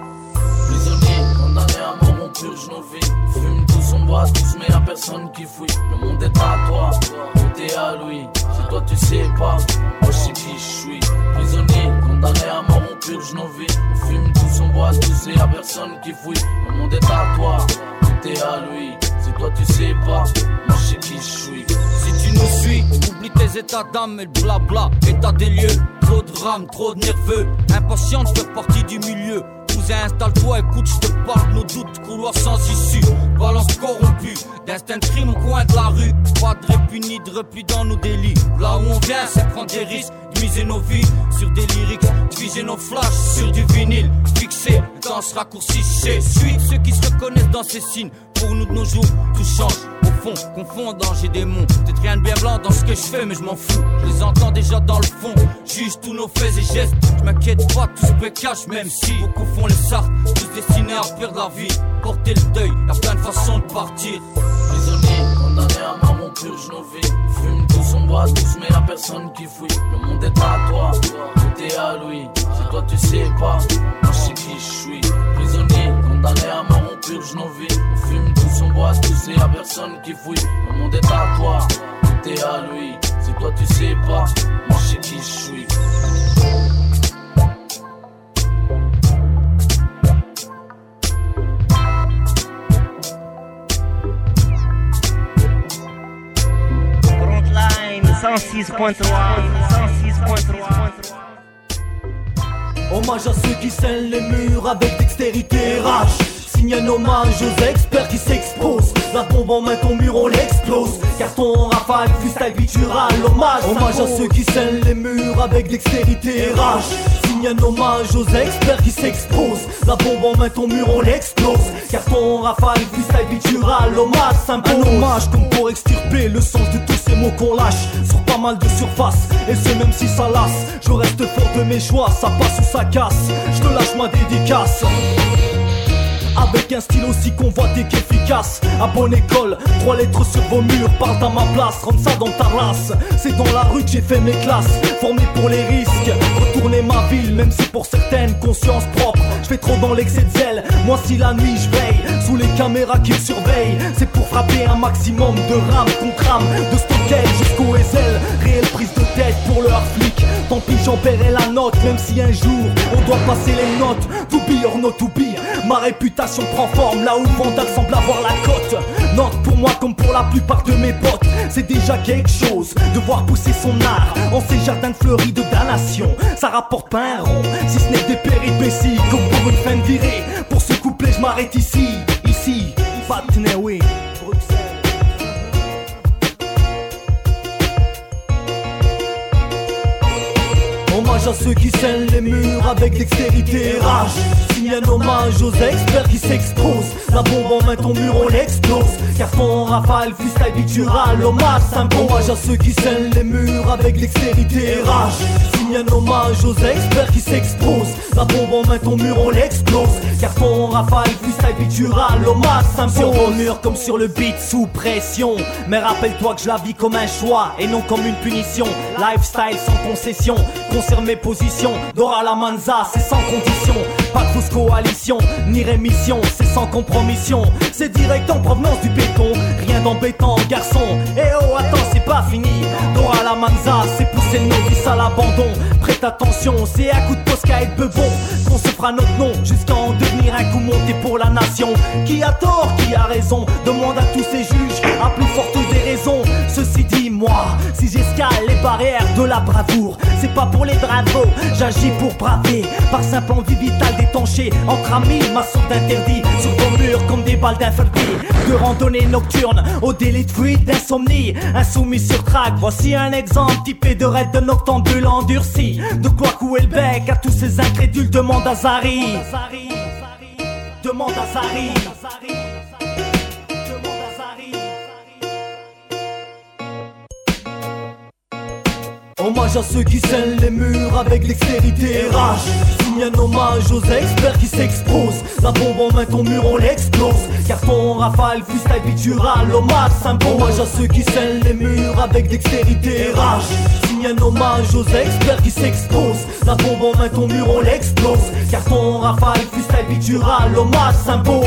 Prisonnier, condamné à mort, on purge nos vies. On fume tous, on boit tous, mais y'a personne qui fouille. Le monde est à toi, tout est à lui. Si toi tu sais pas, moi je sais qui je suis. Prisonnier, condamné à mort, on purge nos vies. On fume tous, on boit tous, et y'a personne qui fouille. Le monde est à toi, tout est à lui. Si toi tu sais pas, moi je sais qui je suis. Si tu nous suis, oublie tes états d'âme et le blabla, état des lieux. Trop de drames, trop de nerveux, impatient de faire partie du milieu. Cousin, installe-toi, écoute, je te parle de nos doutes, couloir sans issue. Balance corrompue, d'instinct de crime au coin de la rue. Pas de répit ni de repli dans nos délits. Là où on vient, c'est prendre des risques, de miser nos vies sur des lyrics, de figer nos flashs sur du vinyle. Fixé, le temps se raccourcit, c'est suite. Ceux qui se reconnaissent dans ces signes, pour nous de nos jours, tout change. Au fond, confondant, j'ai des monts. Peut-être rien de bien blanc dans ce que je fais, mais je m'en fous. Je les entends déjà dans le fond. Juge tous nos faits et gestes. Je m'inquiète pas, tout se cache, même si beaucoup font les sartes, tous destinés à perdre la vie. Porter le deuil, y'a plein de façons de partir. Prisonnier, condamné à mort, on purge nos vies. On fume tous, on boit tous, mais y'a personne qui fouille. Le monde est à toi, tout est à lui. Si toi tu sais pas, moi je sais qui je suis. Prisonnier, condamné à mort, on purge nos vies. On fume tous, on boit tous, et y'a personne qui fouille. Le monde est à toi, tout est à lui. Si toi tu sais pas, moi je sais qui je suis. Frontline 106.3. Hommage à ceux qui scellent les murs avec dextérité et rage. Signe un hommage aux experts qui s'exposent. La bombe en main, ton mur on l'explose. Carton en rafale, freestyle pictural. Hommage à ceux qui scellent les murs avec dextérité et rage. Signe un hommage aux experts qui s'exposent. La bombe en main, ton mur on l'explose. Carton en rafale, freestyle pictural. Hommage s'impose. Un hommage comme pour extirper le sens de tous ces mots qu'on lâche sur pas mal de surface. Et c'est même si ça lasse, je reste fort de mes choix. Ça passe ou ça casse, je te lâche ma dédicace. Avec un style aussi convoité qu'efficace. À bonne école, 3 lettres sur vos murs parlent à ma place. Rentre ça dans ta race. C'est dans la rue que j'ai fait mes classes. Formé pour les risques, retourner ma ville. Même si pour certaines, conscience propre. Je fais trop dans l'excès de zèle. Moi si la nuit je veille, sous les caméras qui me surveillent, c'est pour frapper un maximum de rames contre rame. De stockage jusqu'au SL. Réelle prise de tête pour leur flic. Tant pis j'en paierai la note. Même si un jour on doit passer les notes. To be or not to be. Ma réputation prend forme là où le Vandal semble avoir la cote. Note pour moi comme pour la plupart de mes potes. C'est déjà quelque chose de voir pousser son art en ces jardins de fleuris de damnation. Ça rapporte pas un rond, si ce n'est des péripéties comme pour une fin de virée. Pour ce couplet je m'arrête ici, Patnewi, Bruxelles. Hommage à ceux qui scellent les murs avec dextérité et rage. Signe un hommage aux experts qui s'exposent. La bombe en main, ton mur on l'explose. Carton en rafale, freestyle pictural. Hommage s'impose. Hommage à ceux qui scellent les murs avec dextérité et rage. Signe un hommage aux experts qui s'exposent. La bombe en main, ton mur on l'explose. Carton en rafale, freestyle pictural. Hommage s'impose. Sur vos murs comme sur le beat sous pression. Mais rappelle-toi que je la vis comme un choix et non comme une punition. Lifestyle sans concession. Conserve mes positions, Dora la Manza, c'est sans condition. Pas de fausse coalition, ni rémission, c'est sans compromission. C'est direct en provenance du béton, rien d'embêtant garçon. Eh oh attends c'est pas fini, Dora la Manza, c'est pousser le novice à l'abandon. Prête attention, c'est à coup de posca et de bebon qu'on se fera notre nom, jusqu'à en devenir un coup monté pour la nation. Qui a tort, qui a raison, demande à tous ces juges, à plus forte des raisons. Ceci dit moi, si j'escale les barrières de la bravoure, c'est pas pour les bravos, j'agis pour braver. Par simple envie vitale d'étancher entre amis, ma sorte d'interdit sur vos murs comme des balles d'inferdit. De randonnée nocturne au délit de fuite d'insomnie, insoumis sur track, voici un exemple typé de raid de noctambule endurci. De quoi couer le bec à tous ces incrédules, demande à Zari. Demande à Zari. Hommage à ceux qui scellent les murs avec dextérité et rage. Signe un hommage aux experts qui s'exposent. La bombe en main, ton mur on l'explose. Carton, rafale, freestyle, pictural, hommage s'impose. Hommage à ceux qui scellent les murs avec dextérité et rage. Signe un hommage aux experts qui s'exposent. La bombe en main, ton mur on l'explose. Carton, rafale, freestyle, pictural, hommage s'impose.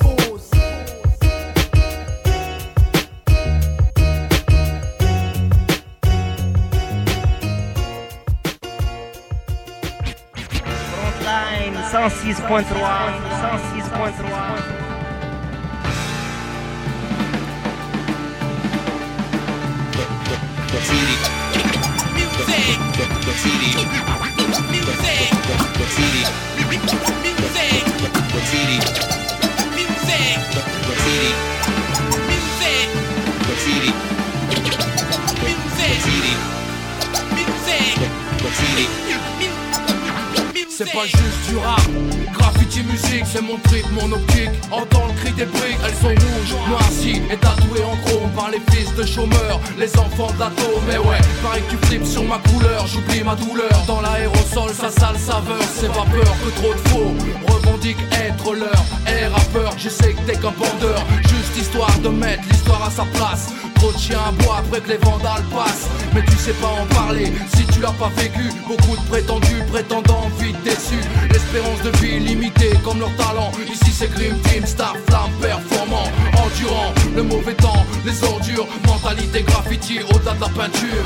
Frontline 106.3. C'est pas juste du rap, graffiti musique, c'est mon trip, mon optique. Entends le cri des briques, elles sont rouges, noircies et tatouées en chrome par les fils de chômeurs, les enfants d'atome. Mais ouais, pareil que tu flippes sur ma couleur, j'oublie ma douleur. Dans l'aérosol, sa sale saveur, c'est vapeur que trop de faux revendique être leur. Hey rappeur, je sais que t'es qu'un bandeur, juste histoire de mettre l'histoire à sa place. Trop de chiens à bois après que les vandales passent, mais tu sais pas en parler si tu l'as pas vécu. Beaucoup de prétendus, prétendants, vite déçus. L'espérance de vie limitée comme leur talent. Ici c'est Grim Team, Star, Flamme, performant, endurant le mauvais temps, les ordures, mentalité graffiti au-delà de la peinture.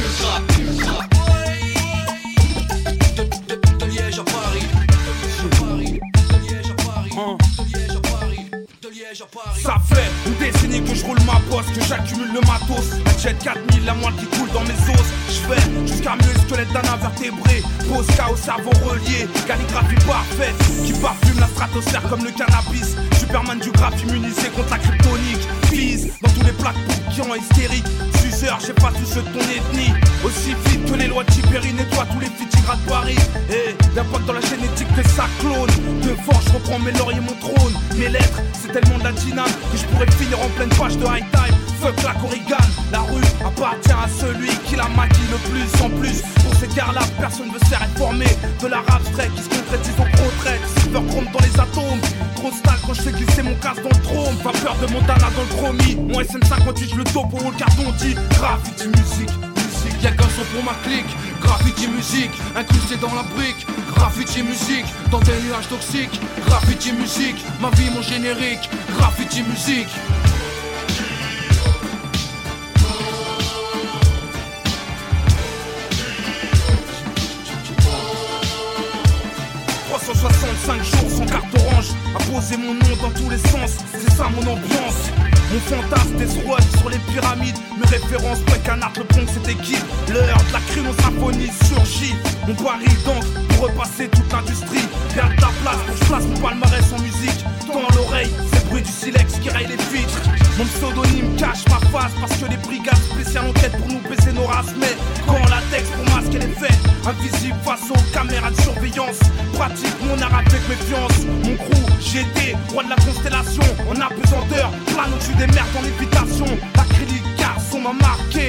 De Liège à Paris, de Liège à Paris, de Liège à Paris, de Liège à Paris. Ça fait une décennie que je roule ma bosse, que j'accumule le matos. Un jet 4000, la moelle qui coule dans mes os. J'fais jusqu'à mieux le squelette d'un invertébré. Posca au cerveau relié, calligraphie parfaite qui parfume la stratosphère comme le cannabis. Superman du graphe immunisé contre la kryptonique. Fils dans tous les plaques bouquillants hystériques. Suceur, j'ai pas tous ceux de ton ethnie. Aussi vite que les lois de Chipéry nettoient tous les fitigrats de Paris. Et d'impact dans la génétique que ça clone. De force, je reprends mes lauriers, mon trône. Mes lettres, c'est tellement de la dyname que je pourrais finir en pleine page de high time. Fuck la corrigane, la rue appartient à celui qui la maquille le plus. En plus, pour ces gars-là, personne veut se faire informer de la rap straight qui se concrétise au gros trait. Silver chrome dans les atomes. Trop style quand je fais glisser mon casse dans le trône. Pas peur de Montana dans le chromie. Mon SM58, je le dope au carton dit graffiti musique. Y'a qu'un son pour ma clique, graffiti musique, incrusté dans la brique, graffiti musique, dans des nuages toxiques, graffiti musique, ma vie mon générique, graffiti musique. 365 jours sans carte orange, à poser mon nom dans tous les sens, c'est ça mon ambiance. Mon fantasme des SWAT sur les pyramides, mes références break un art, le Bronx c'était qui. L'heure de la symphonie surgit. Mon baril d'encre pour repasser toute l'industrie. Garde ta place pour que je place mon palmarès en musique. Dans l'oreille, c'est le bruit du silex qui raye les vitres. Mon pseudonyme cache ma face parce que les brigades spéciales enquêtent pour nous baisser nos races. Mais quand la texte pour masquer les faits, invisible face aux caméras de surveillance, pratique mon art avec méfiance. Mon crew, GD, roi de la constellation, en apesanteur, plane au-dessus des merdes en lévitation. Acrylique garçon m'a marqué.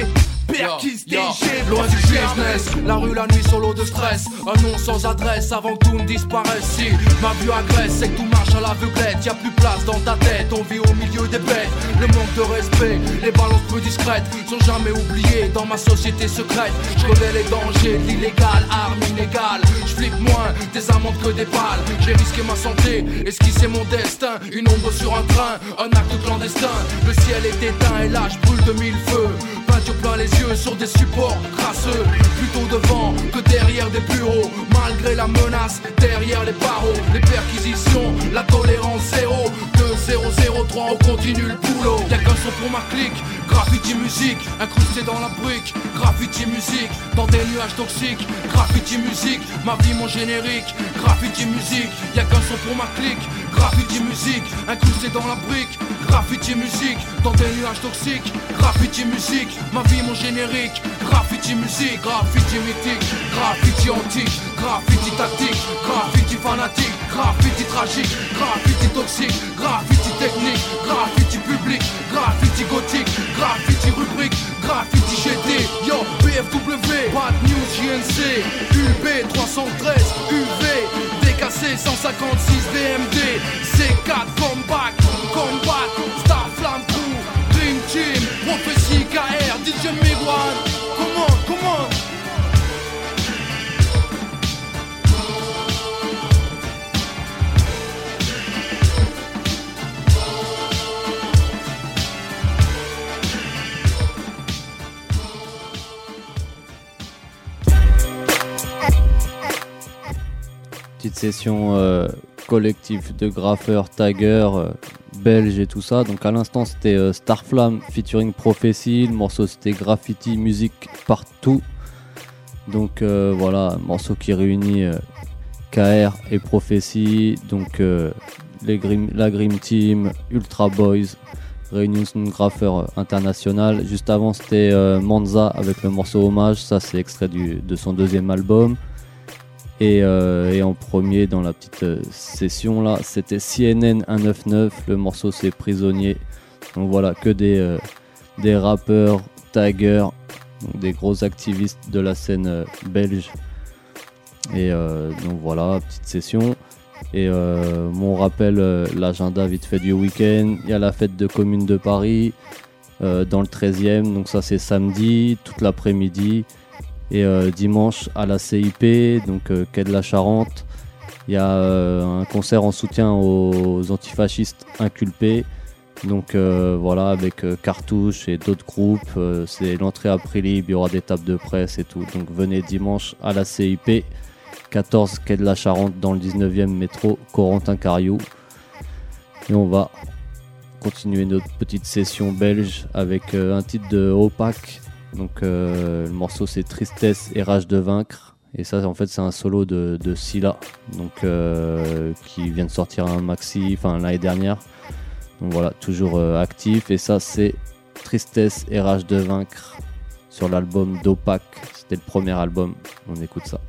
perquise TG. Loin du business, la rue la nuit solo de stress. Un nom sans adresse avant que tout ne disparaisse. Si ma vue agresse, c'est que tout marche à l'aveuglette. Y'a plus place dans ta tête, on vit au milieu des bêtes. Le manque de respect, les balances peu discrètes sont jamais oubliées dans ma société secrète. Je connais les dangers de l'illégal, armes inégales. Je flippe moins des amendes que des balles. J'ai risqué ma santé, esquissé mon destin. Une ombre sur un train, un acte clandestin. Le ciel est éteint et là je brûle de mille feux. Peinture plein les yeux sur des supports crasseux. Plutôt devant que derrière des bureaux. Malgré la menace, derrière les barreaux. Les perquisitions, la tolérance zéro. 2003, on continue le boulot. Y'a qu'un son pour ma clique, graffiti musique. Incrusté dans la brique, graffiti musique. Dans des nuages toxiques, graffiti musique. Ma vie mon générique, graffiti musique. Y'a qu'un son pour ma clique, graffiti musique. Incrusté dans la brique, graffiti musique. Dans des nuages toxiques, graffiti musique. Ma vie mon générique, graffiti musique. Graffiti mythique, graffiti antique. Graffiti tactique, graffiti fanatique. Graffiti tragique, graffiti toxique. Graffiti technique, graffiti public. Graffiti gothique, graffiti rubrique. Graffiti GT, yo, BFW. Bad News JNC, UB 313, UV. DKC 156 DMD. C4 Comeback, Combat. Star Flamme Crew, Dream Team. Prophétie KR, DJ Megwan. Comment Petite session collectif de graffeurs, taggers, belges et tout ça. Donc à l'instant c'était Starflame featuring Prophecy. Le morceau c'était Graffiti Musique Partout. Donc voilà, un morceau qui réunit KR et Prophecy. Donc la Grim Team, Ultra Boys, Réunion Graffeur International. Juste avant c'était Manza avec le morceau Hommage. Ça c'est extrait de son deuxième album. Et en premier dans la petite session là, c'était CNN 199, le morceau c'est Prisonnier. Donc voilà, que des rappeurs, taggers, donc des gros activistes de la scène belge. Et donc voilà, petite session. Et mon rappel, l'agenda vite fait du week-end, il y a la fête de Commune de Paris dans le 13e, donc ça c'est samedi, toute l'après-midi. Et dimanche à la CIP, donc quai de la Charente, il y a un concert en soutien aux antifascistes inculpés. Donc voilà, avec Cartouche et d'autres groupes, c'est l'entrée à prix libre, il y aura des tables de presse et tout. Donc venez dimanche à la CIP, 14 quai de la Charente dans le 19e métro Corentin-Cariou. Et on va continuer notre petite session belge avec un titre de Opaque. Donc le morceau c'est Tristesse et Rage de Vaincre. Et ça en fait c'est un solo de Scylla, donc qui vient de sortir un maxi l'année dernière. Donc voilà, toujours actif. Et ça c'est Tristesse et Rage de Vaincre sur l'album d'Opaque. C'était le premier album, on écoute ça.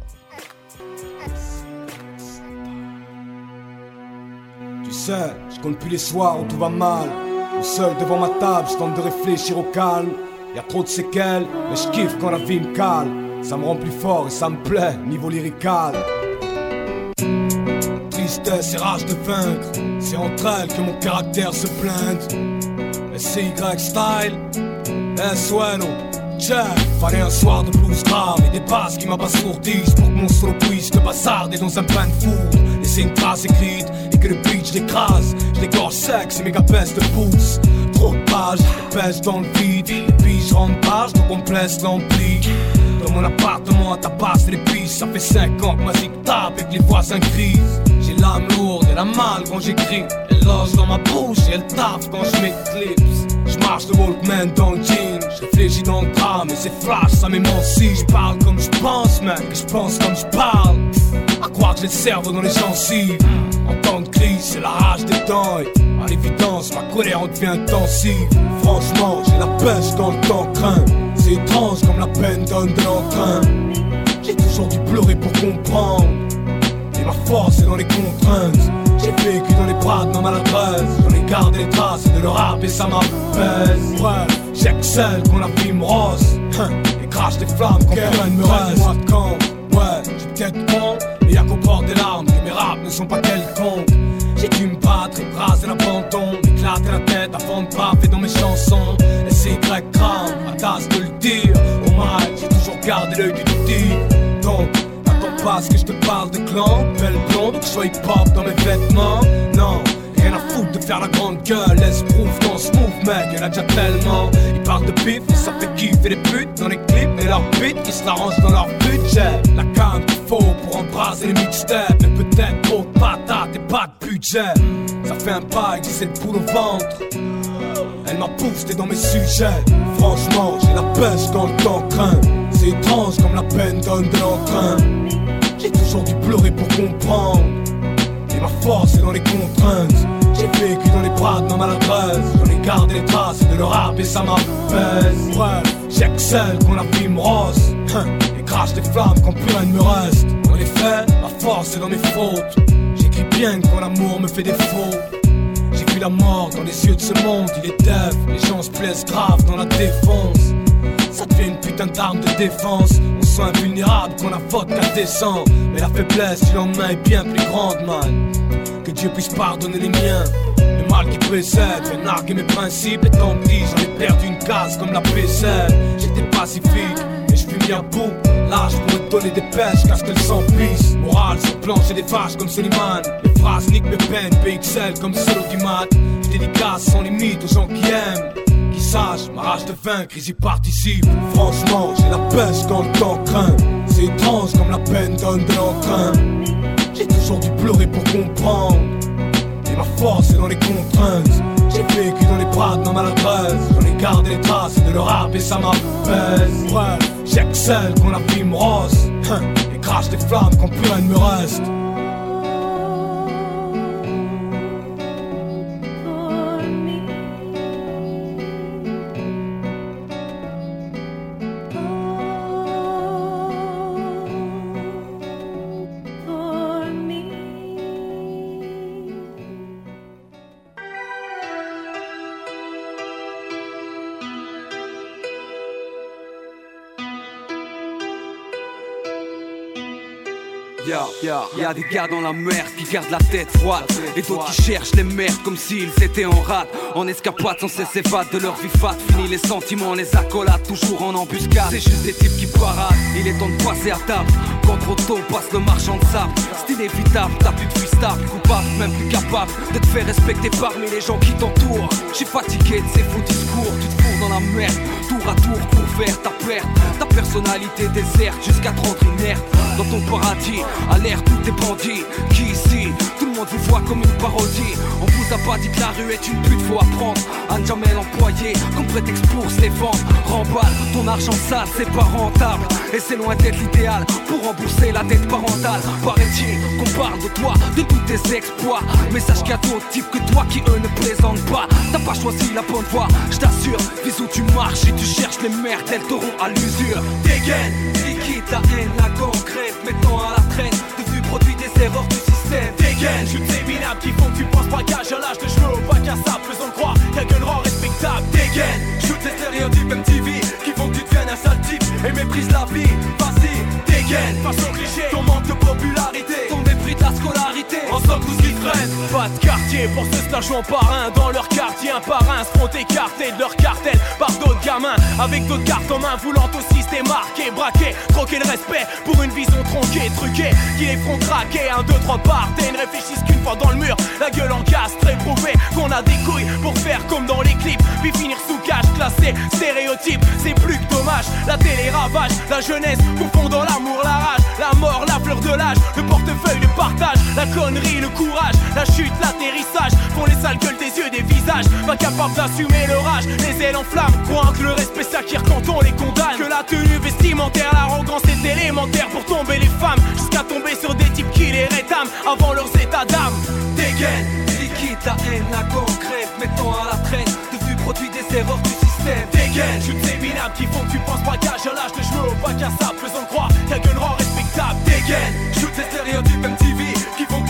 Tu sais, je compte plus les soirs où tout va mal. Tout seul devant ma table, je tente de réfléchir au calme. Y'a trop de séquelles, mais je kiffe quand la vie me cale. Ça me rend plus fort et ça me plaît, niveau lyrical. Tristesse et rage de vaincre, c'est entre elles que mon caractère se blinde. SCY style, S-Bueno, check. Fallait un soir de blues grave et des basses qui m'abasourdissent pour que mon solo puisse te bazarder dans un pain de foudre. Laisser une trace écrite et que le beat je l'écrase. Je l'égorge sec, c'est méga peste de pouce. Trop de pages, des pêches dans le vide. Et puis je rentre page, donc on me laisse l'ampli. Dans mon appartement à ta base les pistes. Ça fait 5 ans que ma zig tape et que les voisins crient. J'ai l'âme lourde et la malle quand j'écris. Elle loge dans ma bouche et elle tape quand je m'éclipse. Je marche le Walkman dans le jean. Je réfléchis dans le drame et c'est flash, ça m'émancie. Je parle comme je pense, mec, et je pense comme je parle. À croire que j'ai le cerveau dans les gencives. En temps de crise, c'est la rage des temps. Et à l'évidence, ma colère en devient intensive. Franchement, j'ai la pêche quand le temps craint. C'est étrange comme la peine donne de l'entrain. J'ai toujours dû pleurer pour comprendre. Et ma force est dans les contraintes. J'ai vécu dans les bras de ma maladresse, j'en ai gardé les traces de leur rap et ça m'apaise. Ouais, j'excelle quand la vie me rose, et crache des flammes quand plus rien ne me reste. Moi de quand, ouais, j'ai peut-être con, mais y'a qu'au bord des larmes que mes raps ne sont pas quelconques. J'ai dû me battre, écraser l'abandon, m'éclater la tête avant de baver dans mes chansons. Laisser Y crame, à tasse de le dire. Au mal, j'ai toujours gardé l'œil du petit. Donc, attends pas ce que je te parle de clan. Belle blonde, que je sois hip-hop dans mes vêtements. Non, rien à foutre de faire la grande gueule. Laisse proof dans ce move, mec, y'en a déjà tellement. Ils parlent de pif, et ça fait kiffer les putes dans les clips et leurs beats qui se l'arrangent dans leur budget. La cam qu'il faut pour embraser les mixtapes. Mais peut-être trop de patates et pas de budget. Ça fait un bail que c'est le bout au ventre. Elle m'a boosté dans mes sujets. Franchement, j'ai la pêche dans le temps craint. C'est étrange comme la peine donne de l'entrain. J'ai toujours dû pleurer pour comprendre. Et ma force est dans les contraintes. J'ai vécu dans les bras de ma maladresse. J'en ai gardé les traces de leur rap et ça m'apaise. Ouais, j'excelle quand la vie me rose, et crache des flammes quand plus rien ne me reste. En effet, ma force est dans mes fautes. J'écris bien quand l'amour me fait défaut. J'ai vu la mort dans les yeux de ce monde, il est dev. Les gens se blessent grave dans la défense. Ça devient une putain d'arme de défense. On se sent invulnérable quand la vodka descend. Mais la faiblesse du lendemain est bien plus grande, man. Que Dieu puisse pardonner les miens. Le mal qui précède fait narguer mes principes. Et tant pis, j'en ai perdu une case comme la PCL. J'étais pacifique, mais je suis mis à bout. Là, je pourrais te donner des pêches, qu'à ce qu'elles s'emplissent. Morale sur plancher des vaches comme Soliman. Les phrases niquent mes peines, PXL comme Solo Guimat. Je dédicace sans limite aux gens qui aiment. Qui sachent, ma rage de vaincre, ils y participent. Franchement, j'ai la pêche quand le temps craint. C'est étrange comme la peine donne de l'entrain. J'ai toujours dû pleurer pour comprendre. Et ma force est dans les contraintes. J'ai vécu dans les bras de ma maladresse. J'en ai gardé les traces de leur rap et ça m'apaise. Ouais, j'excelle quand la vie me rose, et crache des flammes quand plus rien ne me reste. Y'a des gars dans la merde qui gardent la tête froide, et d'autres qui cherchent les merdes comme s'ils étaient en rade. En escapade sans cesse s'évadent de leur vie fat. Fini les sentiments, les accolades, toujours en embuscade. C'est juste des types qui paradent, il est temps de passer à table. Quand trop tôt passe le marchand de sable. C'est inévitable, t'as plus de vie stable. Coupable, même plus capable de te faire respecter parmi les gens qui t'entourent. J'suis fatigué de ces faux discours. Tu te fous dans la merde, tour à tour pour faire ta perte. Ta personnalité déserte jusqu'à te rendre inerte. Dans ton paradis, à l'air tous tes bandits. Qui ici, tout le monde vous voit comme une parodie. On vous a pas dit que la rue est une pute, faut apprendre à ne jamais l'employer comme prétexte pour se défendre. Remballe, ton argent sale c'est pas rentable. Et c'est loin d'être l'idéal pour rembourser la dette parentale. Paraît-il qu'on parle de toi, de tous tes exploits. Mais sache qu'il y a d'autres types que toi qui eux ne plaisantent pas. T'as pas choisi la bonne voie, je t'assure. Vis où tu marches et tu cherches les merdes, elles t'auront à l'usure. Dégaine, liquide ta haine, la concrète, mettant à la traîne. Devenu produit des erreurs du système. Dégaine, chute des minables qui font que tu penses pas qu'à lâche de cheveux au bac à sable, faisant croire qu'il y a que le rang respectable. Dégaine, chute les stéréotypes MTV qui font que tu deviennes un sale type et méprise la vie. Vas-y, dégaine, façon cliché, ton manque de popularité, ton mépris de la scolarité, en somme tout ce qui freine. Pas de quartier pour ceux slash en parrain. Dans leur quartier, un par un seront écartés de leur cartel par d'autres gamins avec d'autres cartes en main, voulant aussi se démarquer, braquer, troquer le respect pour une vision tronquée, truquée, qui les feront craquer. 1, 2, 3 partent et ne réfléchissent qu'une fois dans le mur, la gueule en casse, très prouvé qu'on a des couilles pour faire comme dans les clips, puis finir sous cage, classé, stéréotype, c'est plus que dommage. La télé ravage, la jeunesse confond dans l'amour, la rage, la mort, la fleur de l'âge, le portefeuille, le partage, la connerie, le courage, la chute, l'atterrissage, font les sales gueules des yeux, des visages, pas capables d'assumer le rage, les ailes en flammes, croient que le respect s'acquiert quand on les condamne, que la tenue vestimentaire, l'arrogance est élémentaire pour tomber les femmes, jusqu'à tomber sur des types qui les rétament avant leurs états d'âme. Dégaine, liquide ta haine, la concrète, mettant à la traîne, devenu produit des erreurs du système. Dégaine, chute ces minables qui font que tu penses pas qu'à lâche de cheveux au bac à sable, faisant croire qu'il y a que le rang respectable. Dégaine, chute les stéréotypes MTV qui font que tu deviennes un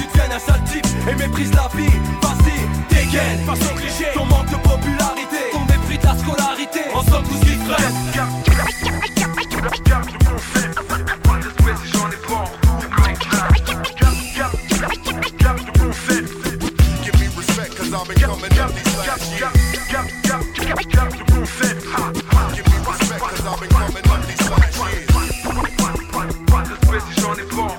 sale type et méprise la vie. Vas-y, dégaine, face au cliché. Ton manque de popularité, ton mépris de la scolarité. En somme tout ce qui traîne. Garde le concept, pas d'espèce si j'en ai pas. Garde le concept. Give me respect cause I've been coming up these last years. Garde le concept. Give me respect cause I've been coming up these last years. Pas d'espèce si j'en ai pas.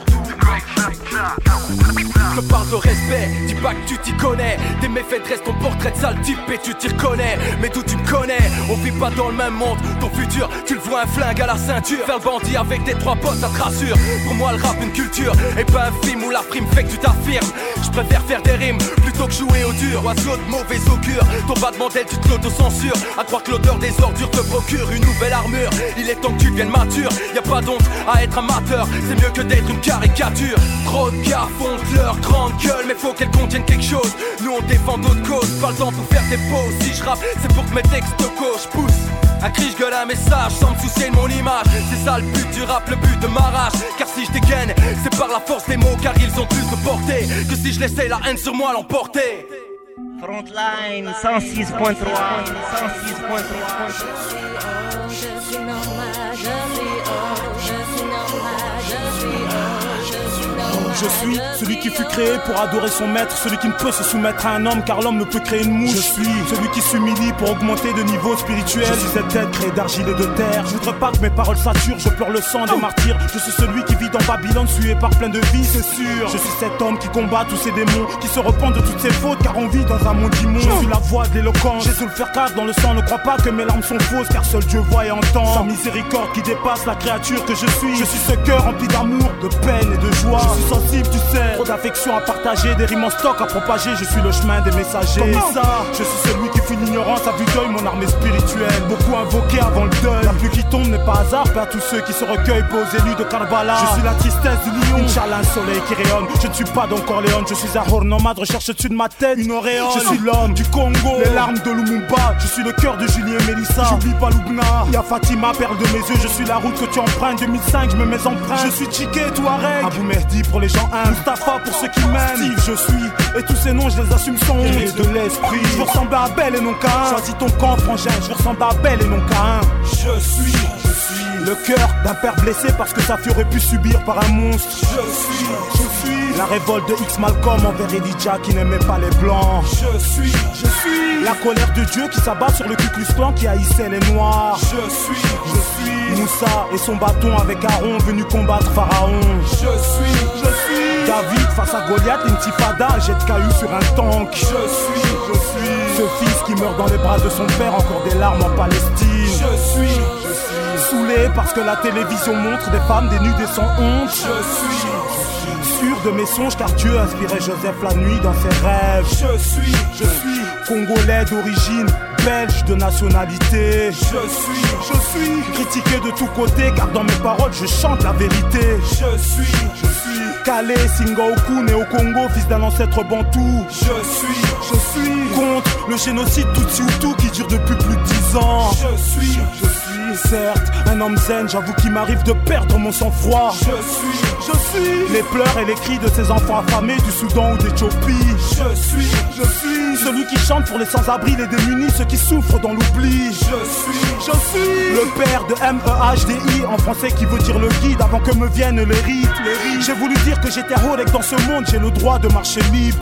Je te parle de respect, dis pas que tu t'y connais. Tes méfaits dressent ton portrait de sale type et tu t'y reconnais. Mais d'où tu me connais, on vit pas dans le même monde. Ton futur, tu le vois un flingue à la ceinture. Faire le bandit avec tes trois potes, ça te rassure. Pour moi le rap une culture, et pas un film où la prime fait que tu t'affirmes. Je préfère faire des rimes plutôt que jouer au dur. Oiseau de mauvais augure, ton battement d'aile tu te l'auto-censures. À croire que l'odeur des ordures te procure une nouvelle armure. Il est temps que tu deviennes mature, y a pas d'honte à être amateur. C'est mieux que d'être une caricature. Trop de gars font leur grande gueule, mais faut qu'elles contiennent quelque chose. Nous on défend d'autres causes, pas le temps pour faire des pauses. Si je rappe, c'est pour que mes textes de gauche poussent. Un cri, je gueule un message sans me soucier de mon image. C'est ça le but du rap, le but de ma rage. Car si je dégaine, c'est par la force des mots. Car ils ont plus de portée que si je laissais la haine sur moi l'emporter. Frontline 106.3. Je suis celui qui fut créé pour adorer son maître, celui qui ne peut se soumettre à un homme car l'homme ne peut créer une mouche. Je suis celui qui s'humilie pour augmenter de niveau spirituel. Je suis cette tête créée d'argile et de terre. Je voudrais pas que mes paroles saturent, je pleure le sang des martyrs. Je suis celui qui vit dans Babylone, sué par plein de vie, c'est sûr. Je suis cet homme qui combat tous ces démons, qui se repent de toutes ses fautes car on vit dans un monde immonde. Je suis la voix de l'éloquence, j'ai sous le fer classe dans le sang. Ne crois pas que mes larmes sont fausses car seul Dieu voit et entend. Sa miséricorde qui dépasse la créature que je suis. Je suis ce cœur rempli d'amour, de peine et de joie. Je suis sensible, tu sais, trop d'affection à partager, des rimes en stock à propager. Je suis le chemin des messagers. Comme ça, je suis celui qui fuit l'ignorance à vue d'œil, mon armée spirituelle. Beaucoup invoqué avant le deuil. La pluie qui tombe n'est pas hasard, pas à tous ceux qui se recueillent, pas aux élus de Karbala. Je suis la tristesse du lion, Inch'Allah, un soleil qui rayonne. Je ne suis pas Don Corleone, je suis un hors nomade, recherche au-dessus de ma tête une auréole. Je suis l'homme du Congo, les larmes de Lumumba. Je suis le cœur de Julie et Mélissa. J'oublie pas Loubna, y'a Fatima, perle de mes yeux. Je suis la route que tu empruntes, 2005, je me mets empreintes. Je suis Tchiké, Touareg, Abou Mehdi pour les gens humbles, Mustafa pour ceux qui m'aiment. Steve, je suis, et tous ces noms je les assume sans honte. Et de l'esprit, je veux ressembler à Abel et non qu'à un. Choisis ton camp, frangin, je veux ressembler à Abel et non qu'à un. Je suis le cœur d'un père blessé parce que sa fille aurait pu subir par un monstre. Je suis la révolte de X Malcolm envers Elijah qui n'aimait pas les blancs. Je suis la colère de Dieu qui s'abat sur le Ku Klux Klan qui haïssait les noirs. Je suis Moussa et son bâton avec Aaron venu combattre Pharaon. Je suis David face à Goliath, l'intifada, jette caillou sur un tank. Je suis ce fils qui meurt dans les bras de son père, encore des larmes en Palestine. Je suis saoulé parce que la télévision montre des femmes dénues et sans honte. Je suis sûr de mes songes car Dieu inspirait Joseph la nuit dans ses rêves. Je suis congolais d'origine, belge de nationalité. Je suis critiqué de tous côtés car dans mes paroles je chante la vérité. Je suis Calais, Singaoku, né au Congo, fils d'un ancêtre bantou. Je suis contre le génocide Tutsi-Hutu qui dure depuis plus de 10 ans. Je suis certes un homme zen, j'avoue qu'il m'arrive de perdre mon sang-froid. Je suis les pleurs et les cris de ces enfants affamés du Soudan ou d'Éthiopie. Je suis celui qui chante pour les sans-abri, les démunis, ceux qui souffrent dans l'oubli. Je suis le père de MEHDI, en français qui veut dire le guide avant que me viennent les rites. J'ai voulu dire que j'étais heureux et que dans ce monde j'ai le droit de marcher libre.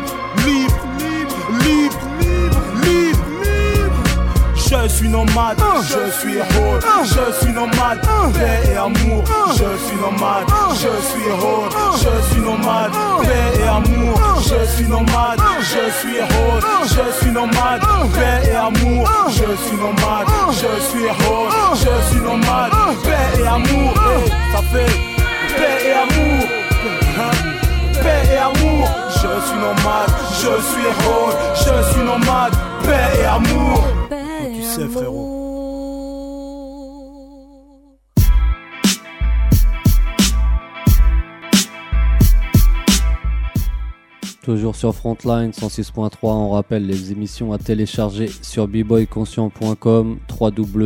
Je suis nomade, je suis héros, je suis nomade, paix et amour. Je suis nomade, je suis héros, je suis nomade, paix et amour. Je suis nomade, je suis héros, je suis nomade, paix et amour. Je suis nomade, je suis héros, je suis nomade, paix et amour. Ça fait paix et amour, paix et amour. Je suis nomade, je suis héros, je suis nomade, paix et amour. Tu sais frérot. Toujours sur Frontline 106.3, on rappelle les émissions à télécharger sur bboyconscient.com,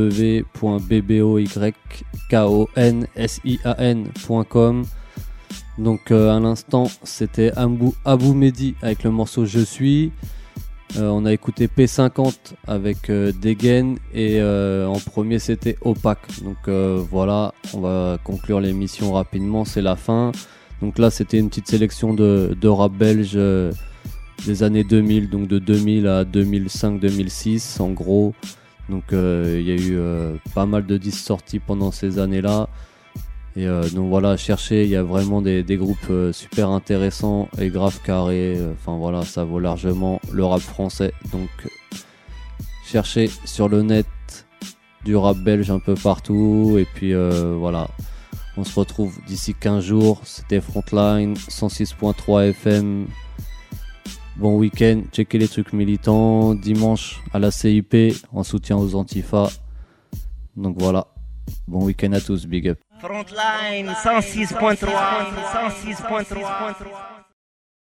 www.bboyconscian.com. Donc à l'instant c'était Abou Mehdi avec le morceau Je suis. On a écouté P50 avec Degen et en premier c'était Opaque. Donc voilà, on va conclure l'émission rapidement, c'est la fin. Donc là c'était une petite sélection de rap belge des années 2000, donc de 2000 à 2005-2006 en gros. Donc il y a eu pas mal de disques sortis pendant ces années-là. Et donc voilà, cherchez, il y a vraiment des groupes super intéressants et grave carrés. Enfin voilà, ça vaut largement le rap français. Donc cherchez sur le net du rap belge un peu partout. Et puis voilà, on se retrouve d'ici 15 jours. C'était Frontline, 106.3 FM. Bon week-end, checkez les trucs militants. Dimanche à la CIP en soutien aux Antifa. Donc voilà, bon week-end à tous, big up. Frontline 106.3.